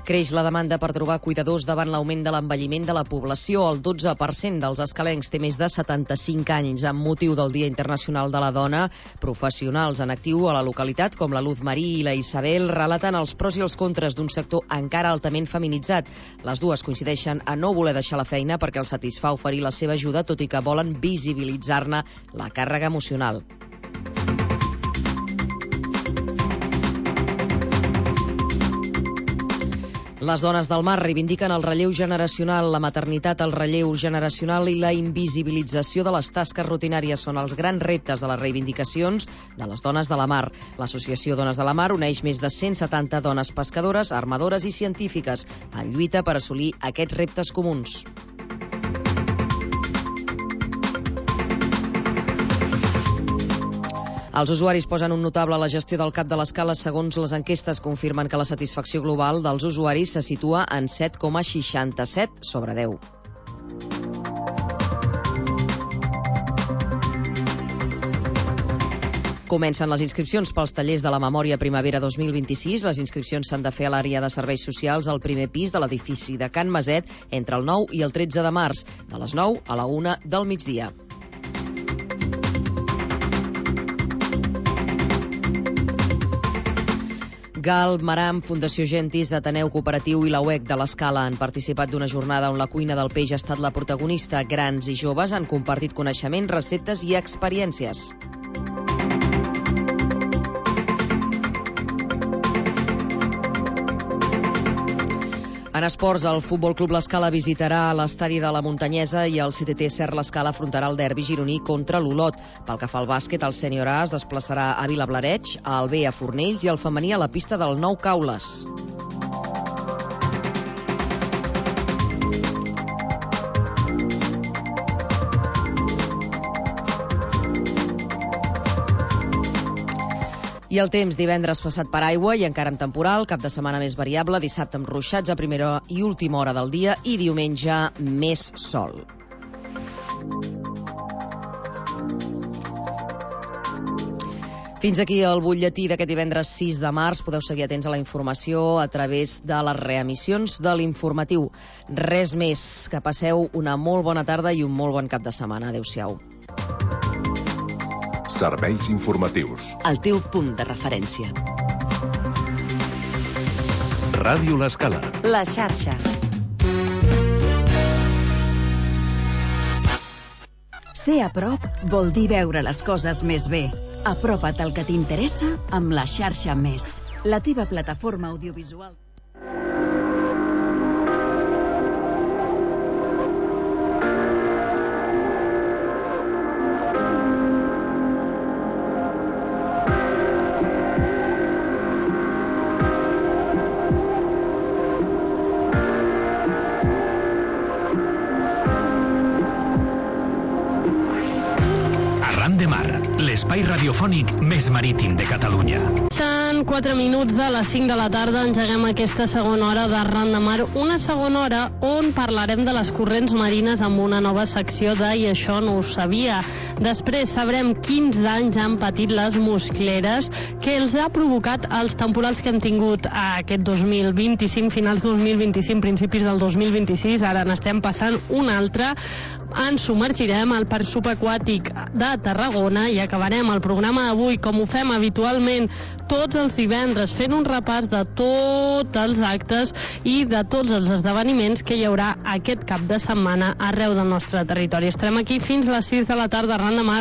Creix la demanda per trobar cuidadors davant l'augment de l'envelliment de la població. El 12% dels escalencs té més de 75 anys. Amb motiu del Dia Internacional de la Dona, professionals en actiu a la localitat, com la Luz Marí i la Isabel, relaten els pros i els contres d'un sector encara altament feminitzat. Les dues coincideixen a no voler deixar la feina perquè els satisfà oferir la seva ajuda, tot i que volen visibilitzar-ne la càrrega emocional. Les dones del mar reivindiquen el relleu generacional, la maternitat, el relleu generacional i la invisibilització de les tasques rutinàries són els grans reptes de les reivindicacions de les dones de la mar. L'Associació Dones de la Mar uneix més de 170 dones pescadores, armadores i científiques en lluita per assolir aquests reptes comuns. Els usuaris posen un notable a la gestió del cap de l'escala. Segons les enquestes, confirmen que la satisfacció global dels usuaris se situa en 7,67 sobre 10. Comencen les inscripcions pels tallers de la Memòria Primavera 2026. Les inscripcions s'han de fer a l'àrea de serveis socials al primer pis de l'edifici de Can Maset entre el 9 i el 13 de març, de les 9 a la 1 del migdia. GAL, Maram, Fundació Gentis, Ateneu Cooperatiu i la UEC de l'Escala han participat d'una jornada on la cuina del peix ha estat la protagonista. Grans i joves han compartit coneixements, receptes i experiències. En esports, el Futbol Club L'Escala visitarà l'estadi de la Muntanyesa i el CTT Ser L'Escala afrontarà el derbi gironí contra l'Olot. Pel que fa al bàsquet, el sènior A es desplaçarà a Vilablareig, el B a Fornells i el femení a la pista del Nou Caules. I el temps, divendres passat per aigua i encara amb temporal, cap de setmana més variable, dissabte amb ruixats a primera i última hora del dia i diumenge més sol. Fins aquí el butlletí d'aquest divendres 6 de març. Podeu seguir atents a la informació a través de les reemissions de l'informatiu. Res més, que passeu una molt bona tarda i un molt bon cap de setmana. Adéu-siau. Serveis informatius. El teu punt de referència. Ràdio L'Escala. La xarxa. Ser a prop vol dir veure les coses més bé. Apropa't al que t'interessa amb la xarxa Més, la teva plataforma audiovisual. L'espai radiofònic més marítim de Catalunya. Són 4 minuts de les 5 de la tarda, engeguem aquesta segona hora d'Arran de Mar, una segona hora on parlarem de les corrents marines amb una nova secció de I això no ho sabia. Després sabrem quins danys han patit les muscleres que els ha provocat els temporals que hem tingut aquest 2025, finals 2025, principis del 2026, ara n'estem passant un altre. Ens submergirem al Parc Subaquàtic de Tarragona i acabarem el programa d'avui, com ho fem habitualment tots els divendres, fent un repàs de tots els actes i de tots els esdeveniments que hi haurà aquest cap de setmana arreu del nostre territori. Estarem aquí fins a les 6 de la tarda, Arran de Mar.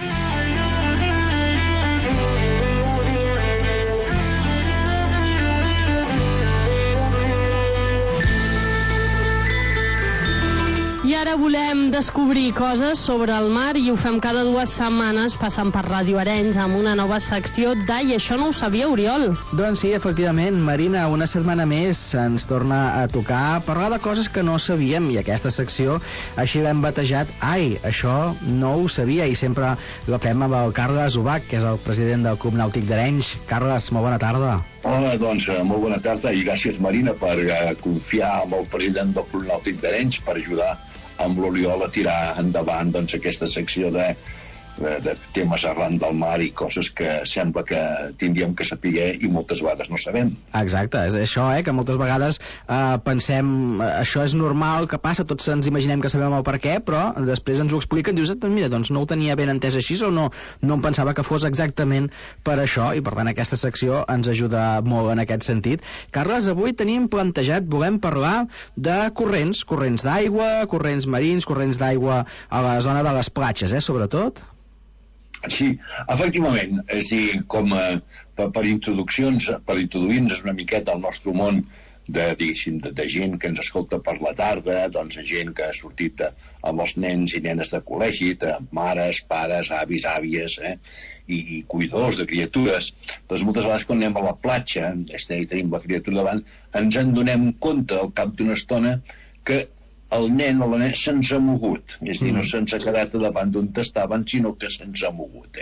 I ara volem descobrir coses sobre el mar i ho fem cada 2 setmanes passant per Ràdio Arenys amb una nova secció d'Ai, això no ho sabia, Oriol. Doncs sí, efectivament, Marina, una setmana més ens torna a tocar parlar de coses que no sabíem i aquesta secció així l'hem batejat Ai, això no ho sabia, i sempre la fem amb el Carles Ubach, que és el president del Club Nàutic d'Arenys. Carles, molt bona tarda. Hola, doncs molt bona tarda i gràcies, Marina, per confiar en el president del Club Nàutic d'Arenys per ajudar amb l'Oriol a tirar endavant aquesta secció de de temes arran del mar i coses que sembla que tindríem que saber i moltes vegades no sabem. Exacte, és això, que moltes vegades pensem, això és normal, que passa, tots ens imaginem que sabem el per què, però després ens ho expliquen, dius, mira, doncs no ho tenia ben entès així o no em pensava que fos exactament per això, i per tant aquesta secció ens ajuda molt en aquest sentit. Carles, avui tenim plantejat, volem parlar de corrents d'aigua, corrents marins, corrents d'aigua a la zona de les platges, sobretot. Sí, efectivament, és a dir, com per introduir-nos una miqueta al nostre món de gent que ens escolta per la tarda, doncs gent que ha sortit amb els nens i nenes de col·legi, mares, pares, avis, àvies, i cuidadors de criatures. Doncs moltes vegades quan anem a la platja i tenim la criatura davant, ens en donem compte al cap d'una estona que el nen o la nena se'ns ha mogut, és a dir, no se'ns ha quedat davant d'on estaven, sinó que se'ns ha mogut.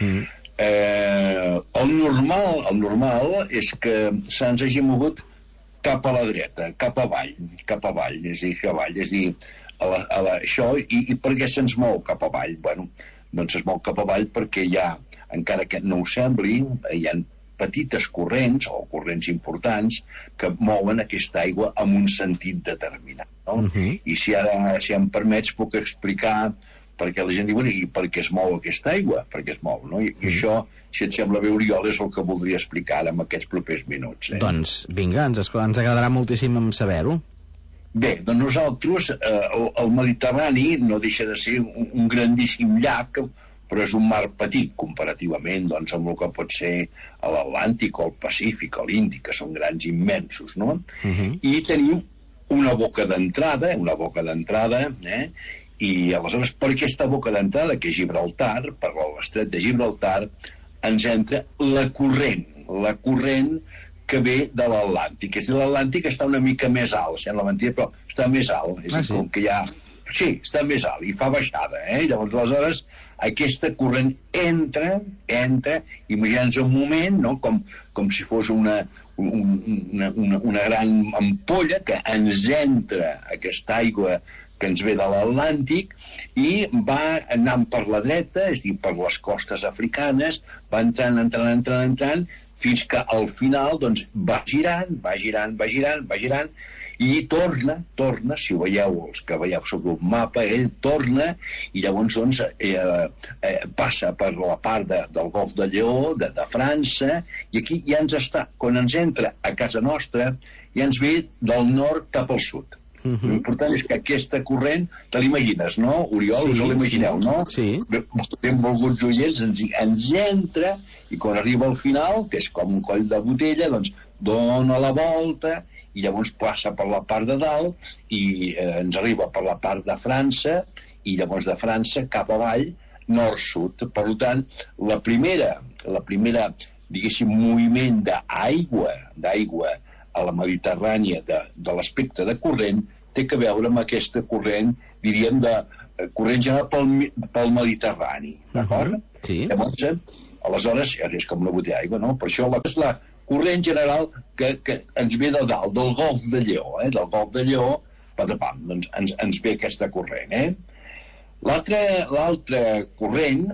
El normal és que se'ns hagi mogut cap a la dreta, cap avall, és a dir, això, i per què se'ns mou cap avall? Bueno, doncs es mou cap avall perquè hi ha, encara que no ho sembli, hi ha petites corrents o corrents importants que mouen aquesta aigua en un sentit determinat, no? I si em permets puc explicar perquè la gent diu, i per què es mou aquesta aigua? Per què es mou, no? I això, si et sembla bé, Oriol, és el que voldria explicar en aquests propers minuts. Doncs vinga, ens agradarà moltíssim saber-ho. Bé, doncs nosaltres, el Mediterrani no deixa de ser un grandíssim llac, però és un mar petit comparativament doncs, amb el que pot ser l'Atlàntic o el Pacífic o l'Índic, que són grans immensos, no? I tenim una boca d'entrada, i aleshores per aquesta boca d'entrada, que és Gibraltar, per l'estret de Gibraltar, ens entra la corrent que ve de l'Atlàntic. És a dir, l'Atlàntic està una mica més alt, sembla mentida, però està més alt. És a dir, com que hi ha... Sí, està més alt i fa baixada, Llavors, aleshores, aquesta corrent entra, imagina'ns un moment, no? Com si fos una gran ampolla que ens entra aquesta aigua que ens ve de l'Atlàntic i va anant per la dreta, és a dir, per les costes africanes, va entrant, fins que al final doncs, va girant, i torna, si ho veieu, els que veieu sobre un mapa, ell torna i llavors doncs, passa per la part del Golf de Lleó, de França, i aquí ja ens està, quan ens entra a casa nostra, ja ens ve del nord cap al sud. L'important és que aquesta corrent, te l'imagines, no, Oriol? Us l'imagineu, no? Sí. Benvolguts oients, ens entra i quan arriba al final, que és com un coll de botella, doncs dona la volta i llavors passa per la part de dalt i ens arriba per la part de França i llavors de França cap avall, nord-sud. Per tant, la primera diguéssim, moviment d'aigua a la Mediterrània de l'aspecte de corrent té que veure amb aquesta corrent, diríem, corrent general pel Mediterrani, d'acord? Sí. Llavors, aleshores, és com una botella d'aigua, no? Per això és la corrent general que ens ve de dalt, del Golf de Lleó, del Golf de Lleó, doncs ens ve aquesta corrent, L'altre corrent,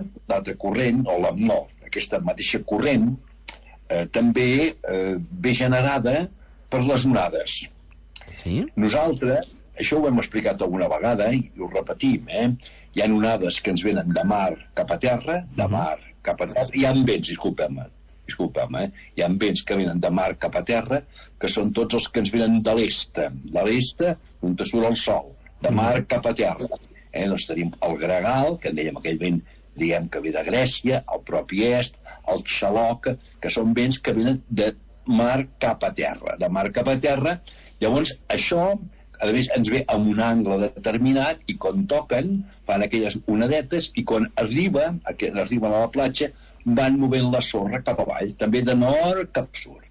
aquesta mateixa corrent, també ve generada per les onades. Sí? Nosaltres, això ho hem explicat alguna vegada i ho repetim, hi ha onades que ens venen de mar cap a terra, hi ha vents, disculpeu-me, hi ha vents que venen de mar cap a terra, que són tots els que ens venen de l'est, on surt el sol, de mar cap a terra. Doncs tenim el gregal, que en dèiem aquell vent, diguem que ve de Grècia, el propi est, el xaloc, que són vents que venen de mar cap a terra, Llavors, això, a més, ens ve amb un angle determinat i quan toquen, fan aquelles onadetes i quan arriben a la platja, van movent la sorra cap avall, també de nord cap a sud,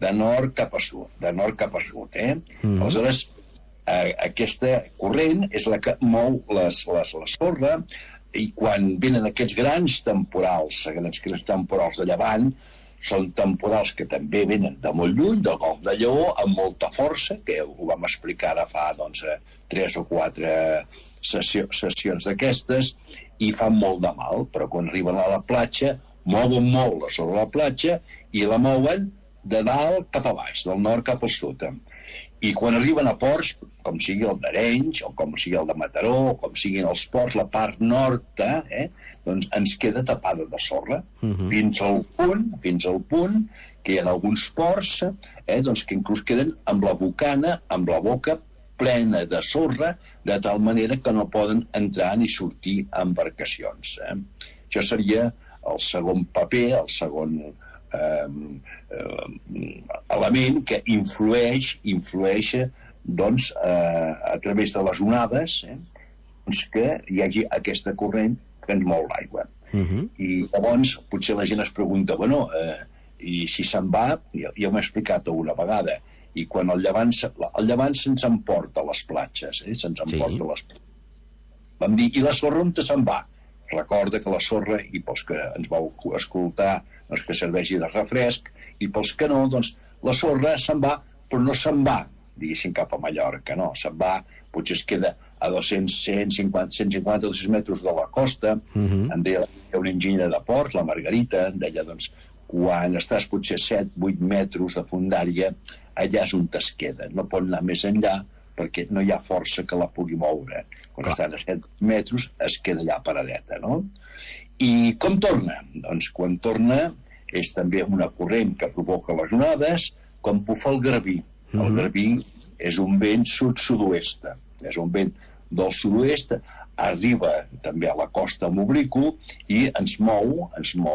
Aleshores, aquesta corrent és la que mou la sorra i quan venen aquests grans temporals de llevant, són temporals que també venen de molt lluny, del Golf de Lleó, amb molta força, que ho vam explicar ara fa 3 o 4 sessions d'aquestes i fan molt de mal, però quan arriben a la platja mouen molt la sorra a la platja i la mouen de dalt cap a baix, del nord cap al sud. I quan arriben a ports, com sigui el d'Arenys, o com sigui el de Mataró, o com siguin els ports, la part nord, doncs ens queda tapada de sorra, fins al punt que hi ha alguns ports doncs que inclús queden amb la bocana, amb la boca plena de sorra, de tal manera que no poden entrar ni sortir embarcacions. Això seria el segon paper, el segon element que influeix doncs, a través de les onades doncs que hi hagi aquesta corrent que ens mou l'aigua. I llavors potser la gent es pregunta, bueno, i si se'n va, ja m'he explicat una vegada, i quan el llevant se'ns emporta a les platges, se'ns emporta a les platges. Vam dir, i la sorra on se'n va? Recorda que la sorra, i pels que ens vau escoltar, doncs que serveixi de refresc, i pels que no, doncs la sorra se'n va, però no se'n va, diguéssim, cap a Mallorca, no, se'n va, potser es queda a 150-200 metres de la costa. Em deia una enginyera de port, la Margarita, em deia, doncs, quan estàs potser 7-8 metres de fondària, allà és on es queda, no pot anar més enllà, perquè no hi ha força que la pugui moure. Quan estan a 7 metres es queda allà paradeta, no? I com torna? Doncs quan torna és també una corrent que provoca les onades, com bufa el garbí. El garbí és un vent sud-sud-oest, és un vent del sud-oest, arriba també a la costa amb obliqu i ens mou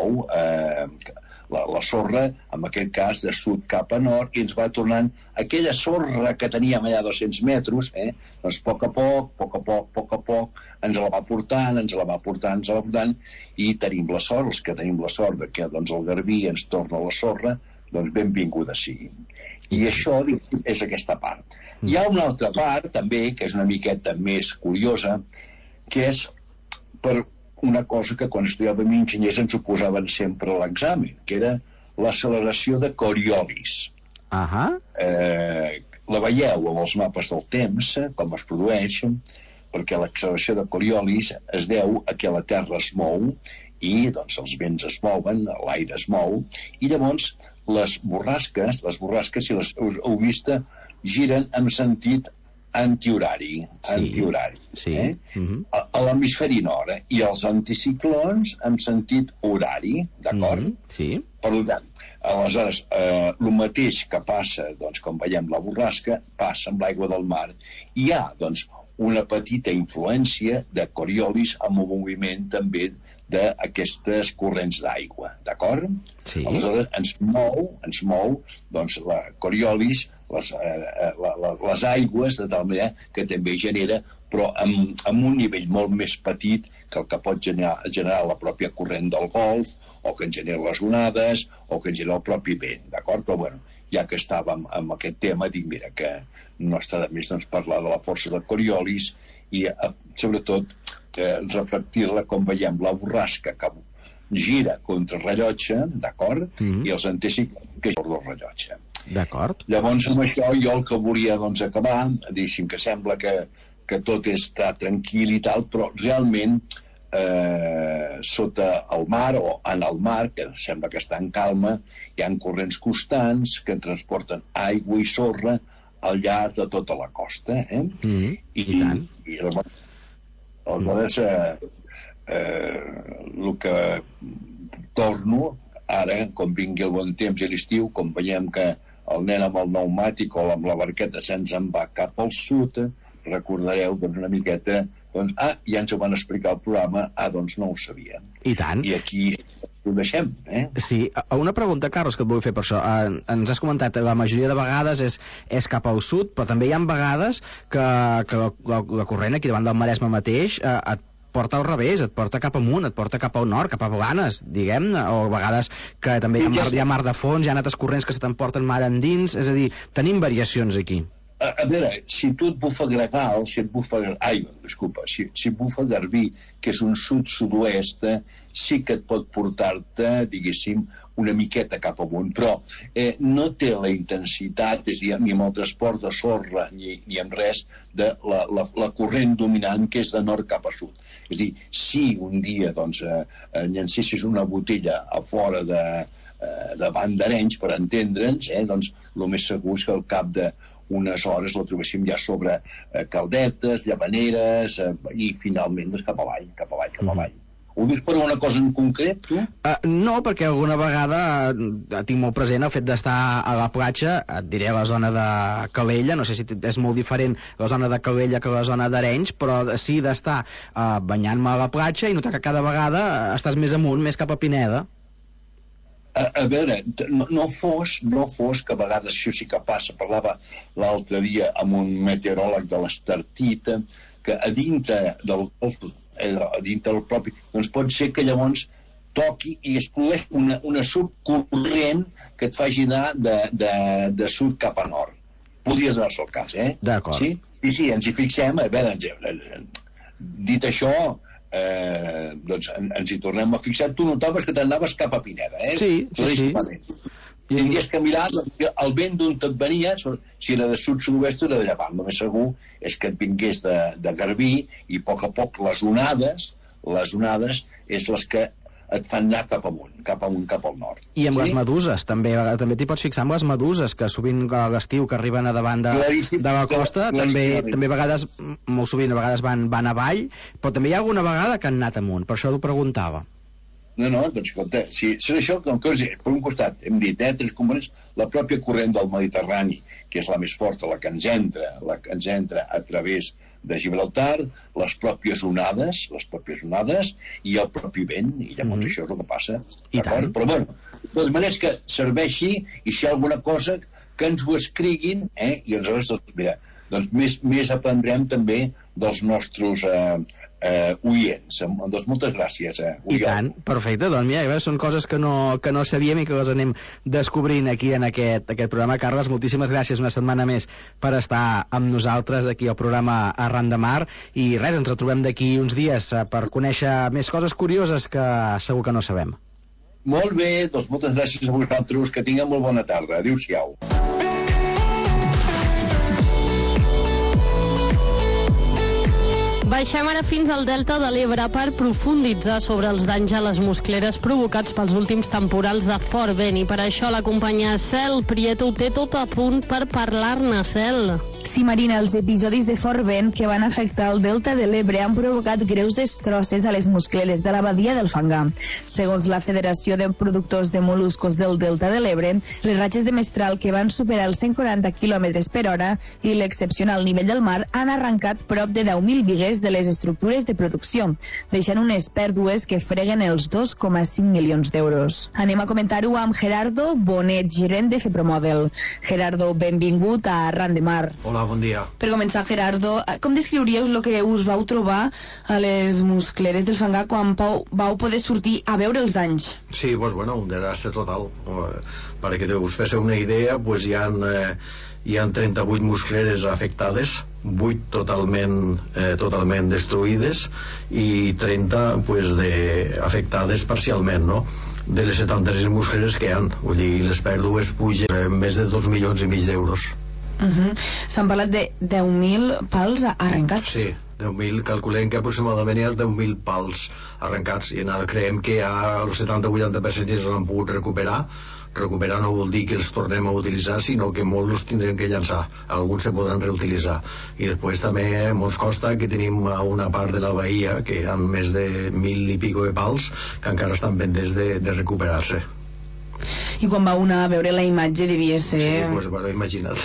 la sorra, en aquest cas de sud cap a nord, i ens va tornant aquella sorra que teníem allà a 200 metres, doncs a poc a poc ens la va portant i tenim la sort, els que tenim la sort que doncs el garbí ens torna la sorra, doncs benvinguda sigui. I això és aquesta part. Hi ha una altra part també que és una miqueta més curiosa, que és per una cosa que quan estudiàvem enginyers ens ho posaven sempre a l'examen, que era l'acceleració de Coriolis. La veieu amb els mapes del temps, com es produeix, perquè l'acceleració de Coriolis es deu a que la Terra es mou i doncs els vents es mouen, l'aire es mou, i llavors les borrasques, si les heu vist, giren en sentit antihorari. A l'hemisferi nord, i els anticiclons en sentit horari, d'acord? Per tant, aleshores, el mateix que passa, doncs, com veiem la borrasca, passa amb l'aigua del mar. Hi ha, doncs, una petita influència de Coriolis amb el moviment també d'aquestes corrents d'aigua, d'acord? Aleshores, ens mou, doncs, la Coriolis, les aigües, de tal manera que també genera, però amb un nivell molt més petit que el que pot generar la pròpia corrent del Golf, o que en genera les onades, o que en genera el propi vent, d'acord? Però, bueno, ja que estàvem amb aquest tema, dic, mira, que no està de més doncs, parlar de la força de Coriolis i, sobretot, reflectir-la com veiem la borrasca que gira contra el rellotge, d'acord? I els anticiclons que gira el rellotge. D'acord. Llavors, amb això, jo el que volia doncs, acabar, diguéssim que sembla que tot està tranquil i tal, però realment sota el mar o en el mar, que sembla que està en calma, hi ha corrents constants que transporten aigua i sorra al llarg de tota la costa. I tant. I aleshores, el que torno ara, com vingui el bon temps i l'estiu, com veiem que el nen amb el pneumàtic o amb la barqueta se'ns en va cap al sud, recordareu doncs, una miqueta, doncs, ja ens ho van explicar al programa, doncs no ho sabíem. I tant. I aquí ho deixem. Sí, una pregunta, Carlos, que et vull fer per això. Ens has comentat que la majoria de vegades és cap al sud, però també hi ha vegades que la corrent aquí davant del Maresme mateix et porta al revés, et porta cap amunt, et porta cap al nord, cap a Blanes, diguem-ne, o a vegades que també hi ha mar de fons, hi ha altres corrents que se t'emporten mar endins, és a dir, tenim variacions aquí. A veure, si tu et bufa gregal, si et bufa garbí, que és un sud-sud-oest, sí que et pot portar-te, diguéssim, una miqueta cap amunt, però no té la intensitat, és a dir, ni amb el transport de sorra ni amb res, de la corrent dominant que és de nord cap a sud. És a dir, si un dia doncs, llancessis una botella a fora davant d'Arenys, per entendre'ns, doncs el més segur és que al cap d'unes hores la trobéssim ja sobre Caldetes, Llavaneres, i finalment doncs, cap avall. Ho dius per una cosa en concret, tu? No, perquè alguna vegada tinc molt present el fet d'estar a la platja, et diré la zona de Calella, no sé si és molt diferent la zona de Calella que la zona d'Arenys, però sí d'estar banyant-me a la platja i notar que cada vegada estàs més amunt, més cap a Pineda. A veure, no fos que a vegades això sí que passa. Parlava l'altre dia amb un meteoròleg de l'Estartit, que a dintre del propi, doncs pot ser que llavors toqui i es produeix una subcorrent que et faci anar de sud cap a nord. Podria donar-se el cas, D'acord. Sí, ens hi fixem. A veure, dit això, doncs ens hi tornem a fixar. Tu notaves que t'anaves cap a Pineda, Sí. Tindries que mirar el vent d'on et venia, si era de sud-sud-oest o era de llevant. El més segur és que et vingués de Garbí, i a poc les onades és les que et fan anar cap amunt, cap al nord. I amb les meduses, també t'hi pots fixar amb les meduses, que sovint a l'estiu que arriben a davant de la costa, també a vegades, molt sovint, a vegades van avall, però també hi ha alguna vegada que han anat amunt, per això ho preguntava. No, doncs escolta, si és això, per un costat hem dit, tres components, la pròpia corrent del Mediterrani, que és la més forta, la que ens entra a través de Gibraltar, les pròpies onades i el propi vent, i llavors això és el que passa. Però bueno, de manera que serveixi, i si hi ha alguna cosa que ens ho escriguin, i aleshores, mira, doncs més aprendrem també dels nostres oients. Doncs moltes gràcies, I tant, perfecte, doncs mira, són coses que no sabíem i que les anem descobrint aquí en aquest programa. Carles, moltíssimes gràcies una setmana més per estar amb nosaltres aquí al programa Arran de Mar, i res, ens retrobem d'aquí uns dies per conèixer més coses curioses que segur que no sabem. Molt bé, doncs moltes gràcies a vosaltres, que tingueu molt bona tarda. Adéu-siau. Baixem ara fins al Delta de l'Ebre per profunditzar sobre els danys a les muscleres provocats pels últims temporals de fort vent, i per això la companya Cel Prieto ho té tot a punt per parlar-ne. Cel. Sí, Marina, els episodis de fort vent que van afectar el Delta de l'Ebre han provocat greus destrosses a les muscleres de la badia del Fangar. Segons la Federació de Productors de Moluscos del Delta de l'Ebre, les ratxes de mestral que van superar els 140 km per hora i l'excepcional nivell del mar han arrencat prop de 10.000 bigues de les estructures de producció, deixant unes pèrdues que freguen els 2,5 milions d'euros. Anem a comentar-ho amb Gerardo Bonet, gerent de Fepromodel. Gerardo, benvingut a Arran de Mar. Hola, bon dia. Per començar, Gerardo, com descriuríeu el que us vau trobar a les muscleres del Fangar quan vau poder sortir a veure els danys? Sí, doncs, bueno, un desastre total. Perquè us féssiu una idea, doncs hi ha 38 muscleres afectades, 8 totalment destruïdes i 30 afectades parcialment, no? De les 76 muscleres que hi ha, vull dir, les pèrdues pugen més de 2,5 milions d'euros. S'han parlat de 10.000 pals arrencats. Sí, 10.000, calculem que aproximadament hi ha 10.000 pals arrencats, i creiem que ja el 70-80% ja s'han pogut recuperar. Recuperar no vol dir que els tornem a utilitzar, sinó que molts els tindrem que llançar, alguns se poden reutilitzar. I després també ens costa que tenim una part de la bahia que hi ha més de 1.000 i pico de pals que encara estan pendents de recuperar-se. I quan va una a veure la imatge devia ser... Sí, doncs, bueno, imagina't.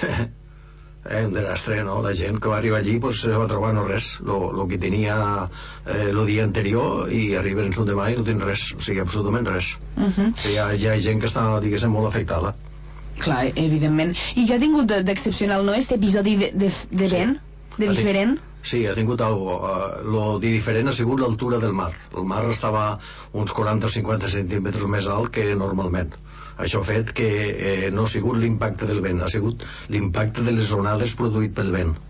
Un desastre, no? La gent que va arribar allí se va trobar no res, el que tenia el dia anterior, i arribes en demà i no tens res, o sigui, absolutament res. Hi ha gent que està, diguéssim, molt afectada. Clar, evidentment. I què ha tingut d'excepcional, no, aquest episodi de vent? De diferent? Sí, ha tingut alguna cosa. Lo de diferent ha sigut l'altura del mar. El mar estava uns 40 o 50 centímetres més alt que normalment. Això ha fet que no ha sigut l'impacte del vent, ha sigut l'impacte de les onades produït pel vent.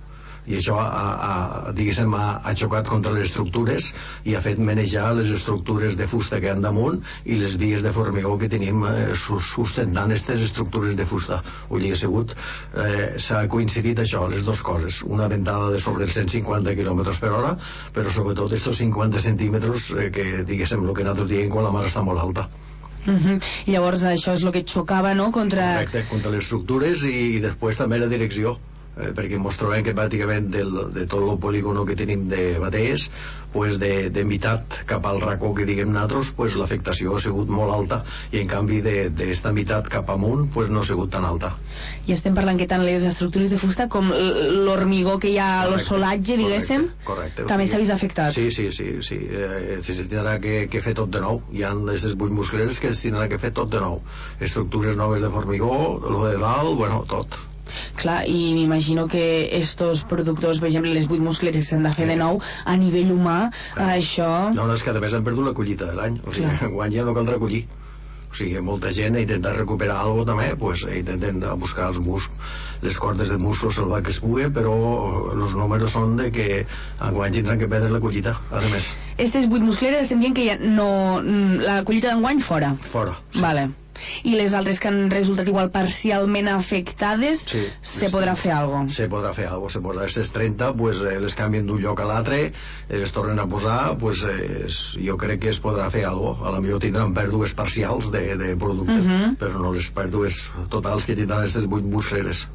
i això diguéssim, ha xocat contra les estructures i ha fet manejar les estructures de fusta que han damunt i les vies de formigó que tenim sustentant aquestes estructures de fusta. O sigui, ha sigut s'ha coincidit això, les dues coses, una ventada de sobre els 150 km/h, però sobretot estos 50 centímetres que diguéssim el que nosaltres diem quan la mar està molt alta. Llavors això és el que xocava, no? Contra les estructures i després també la direcció, perquè ens trobem que pràcticament de tot el polígono que tenim de Batés, pues de meitat cap al racó que diguem nosaltres, pues l'afectació ha sigut molt alta, i en canvi d'esta meitat cap amunt pues no ha sigut tan alta. I estem parlant que tant les estructures de fusta com l'hormigó que hi ha, el solatge, diguéssim, també s'ha vist afectat. Sí. Se tindrà que fer tot de nou. Hi ha aquestes 8 muscleres que es tindrà que fer tot de nou. Estructures noves de formigó, lo de dalt, bueno, tot. Clar, i m'imagino que estos productors, per exemple, les 8 muscleres s'han de fer de nou, a nivell humà, això... No, és que a més han perdut la collita de l'any, o sigui, enguany ja no caldrà collir. O sigui, molta gent ha intentat recuperar alguna cosa també, pues intenten buscar els les cordes de musclo, salvar que es pugui, però els números són de que enguany tindran que perdre la collita, a més. Aquestes 8 muscleres estem dient que ja no... la collita d'enguany fora? Fora, sí. Vale. I les altres que han resultat igual parcialment afectades, se podrà fer alguna cosa? Se podrà fer alguna cosa. Se posa aquestes 30, pues, les canvien d'un lloc a l'altre, les tornen a posar, pues, jo crec que es podrà fer alguna cosa. A la millor tindran pèrdues parcials de productes, però no les pèrdues totals que tindran aquestes 8 muscleres.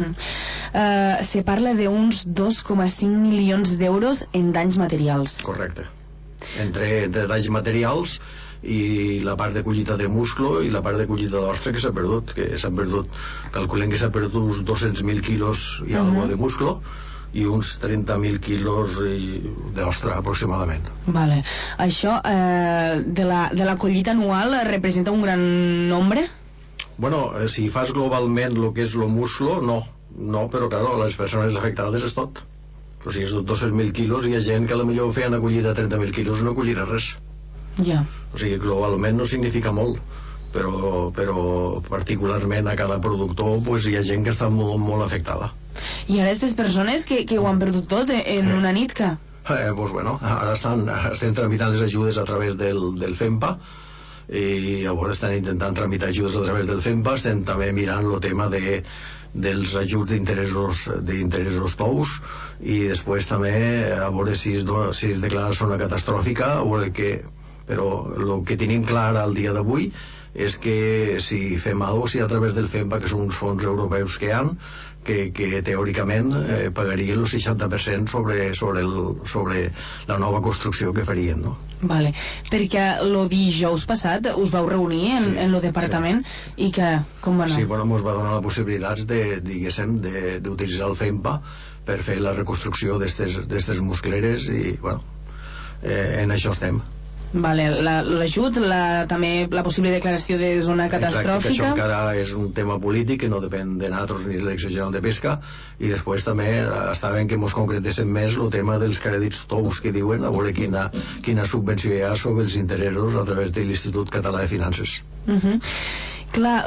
Se parla d'uns 2,5 milions d'euros en danys materials. Correcte. Entre danys materials i la part de collita de musclo i la part de collita d'ostre que s'ha perdut, calculem que s'ha perdut uns 200.000 quilos i algo de musclo i uns 30.000 quilos d'ostre aproximadament. Vale. Això de la collita anual representa un gran nombre? Bueno, si fas globalment el que és el musclo, no, però claro, les persones afectades és tot. O sigui, és 200.000 quilos i hi ha gent que a la millor feia una collita de 30.000 quilos i no collirà res. Ja. O sigui, globalment no significa molt, però particularment a cada productor pues, hi ha gent que està molt, molt afectada. I ara aquestes persones que ho han perdut tot en una nit, que? Pues bueno, ara estem tramitant les ajudes a través del FEMPA, i llavors estan intentant tramitar ajudes a través del FEMPA. Estem també mirant el tema dels ajuts d'interessos tous, i després també a veure si es declara zona catastròfica, a veure que... però el que tenim clar al dia d'avui és que si fem alguna cosa, si a través del FEMPA, que són uns fons europeus que hi ha, que teòricament pagaria el 60% sobre la nova construcció que farien, no? Vale, perquè el dijous passat us vau reunir en el departament, i que, com va anar? Sí, bueno, ens va donar la possibilitat d'utilitzar el FEMPA per fer la reconstrucció d'estes muscleres, i bueno, en això estem. Vale, l'ajut, també la possible declaració de zona catastròfica. Exacte, que això encara és un tema polític que no depèn de nosaltres ni de la Direcció General de Pesca, i després també està bé que ens concretéssim més el tema dels crèdits tous que diuen, a veure quina subvenció hi ha sobre els interessos a través de l'Institut Català de Finances. Clar,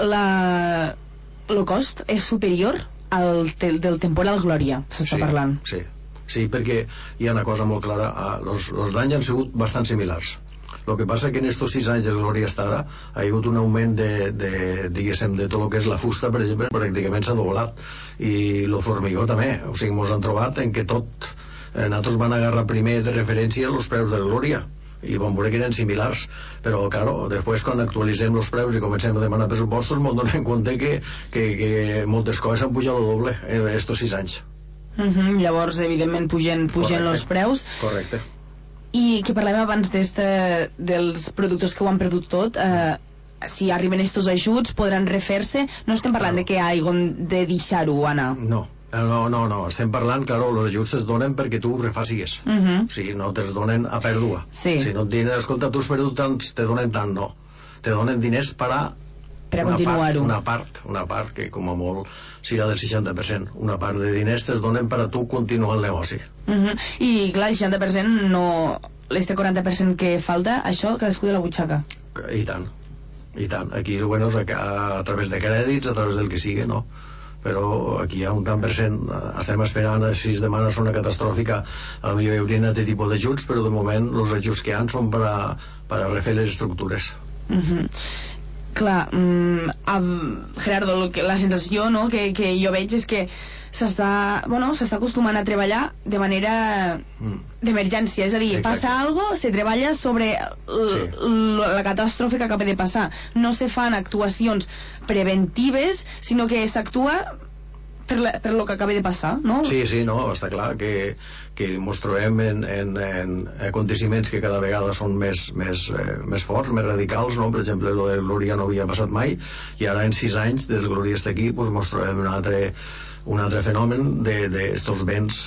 el cost és superior al del temporal Glòria, s'està parlant. Sí, perquè hi ha una cosa molt clara, els danys han sigut bastant similars. El que passa que en estos 6 anys de Glòria Estara ha hagut un augment diguéssim, de tot el que és la fusta, per exemple, pràcticament s'ha doblat, i el formigó també. O sigui, ens han trobat en que tot... Nosaltres van agarrar primer de referència els preus de Glòria, i vam veure que eren similars, però claro, després quan actualitzem els preus i comencem a demanar pressupostos ens donem compte que moltes coses han pujat el doble en estos 6 anys. Llavors, evidentment, pugen els preus. Correcte. I que parlem abans dels productors que ho han perdut tot, si arriben estos ajuts podran refer-se. No estem parlant de que hagin de deixar-ho anar. No, estem parlant, claro, els ajuts es donen perquè tu refacis. O sigui, no te'ls donen a pèrdua. Si no et diuen, escolta, tu has perdut tant, te donen tant, no. Te donen diners per a continuar-ho. Una part que com a molt serà del 60%. Una part de diners te'ls donen per a tu continuar el negoci. I clar, el 60% no... L'este 40% que falta, això cadascú de la butxaca. I tant. Aquí, bueno, és a través de crèdits, a través del que sigui, no? però aquí hi ha un tant per cent, estem esperant si es demana zona catastròfica, a la millor hi hauria aquest tipus d'ajuts, però de moment els ajuts que hi ha són per a refer les estructures. Clar, Gerardo, la sensació, no, que jo veig és que s'està acostumant a treballar de manera d'emergència, és a dir, passa alguna cosa, se treballa sobre la catàstrofe que acaba de passar, no se fan actuacions preventives, sinó que s'actua per lo que acaba de passar, no? Sí, no, està clar que ens trobem en aconteciments que cada vegada són més forts, més radicals, no? Per exemple, el de Glòria no havia passat mai, i ara en 6 anys, des que Glòria està aquí, ens trobem un altre fenomen d'estos vents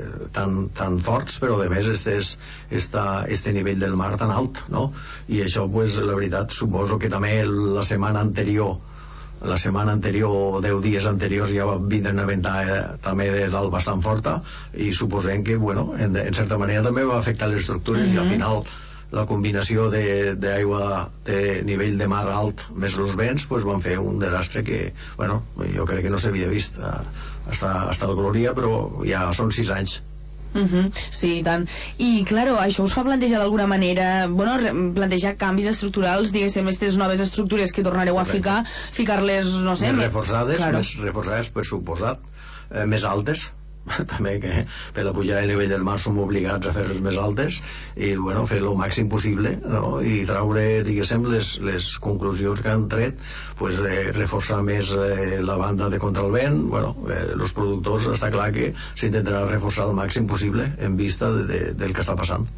tan forts, però a més este nivell del mar tan alt, no? I això, la veritat, suposo que també la setmana anterior o 10 dies anteriors ja va vindre una ventana també de dalt bastant forta, i suposem que, en certa manera també va afectar les estructures, i al final la combinació d'aigua de nivell de mar alt més els vents van fer un desastre que, jo crec que no s'havia vist hasta el Glòria, però ja són 6 anys. Sí, i tant. I, claro, això us fa plantejar d'alguna manera, plantejar canvis estructurals, diguéssim, aquestes noves estructures que tornareu a ficar-les, no sé... Més reforçades, per suposat, més altes, també, que per la pujada de nivell del mar som obligats a fer-les més altes, i fer el màxim possible, no? I traure, diguéssim, les conclusions que han tret, reforçar més la banda de contra el vent. Els productors, està clar que s'intentarà reforçar el màxim possible en vista del que està passant.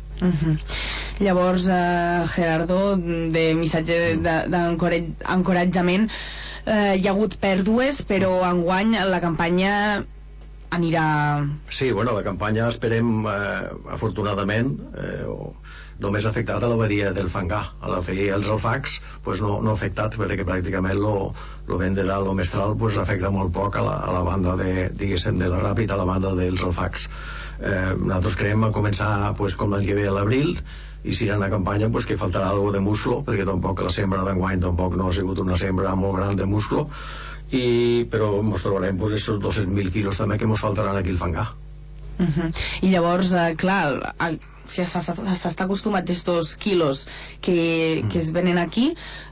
Llavors, Gerardo, de missatge d'encoratjament, hi ha hagut pèrdues, però enguany la campanya anirà... Sí, la campanya esperem, afortunadament, només ha afectat a la badia del Fangar. A la fer els alfacs no ha afectat, perquè pràcticament el vent de dalt o mestral afecta molt poc a la banda diguéssim, de la Ràpid, a la banda dels alfacs. Nosaltres creiem a començar com l'any que ve a l'abril, i si hi ha una campanya que faltarà alguna de musclo, perquè tampoc la sembra d'enguany tampoc no ha sigut una sembra molt gran de musclo, però ens trobarem aquests 200.000 quilos també que ens faltaran aquí al Fangar. I llavors, clar, si s'està acostumat a aquests quilos que es venen aquí,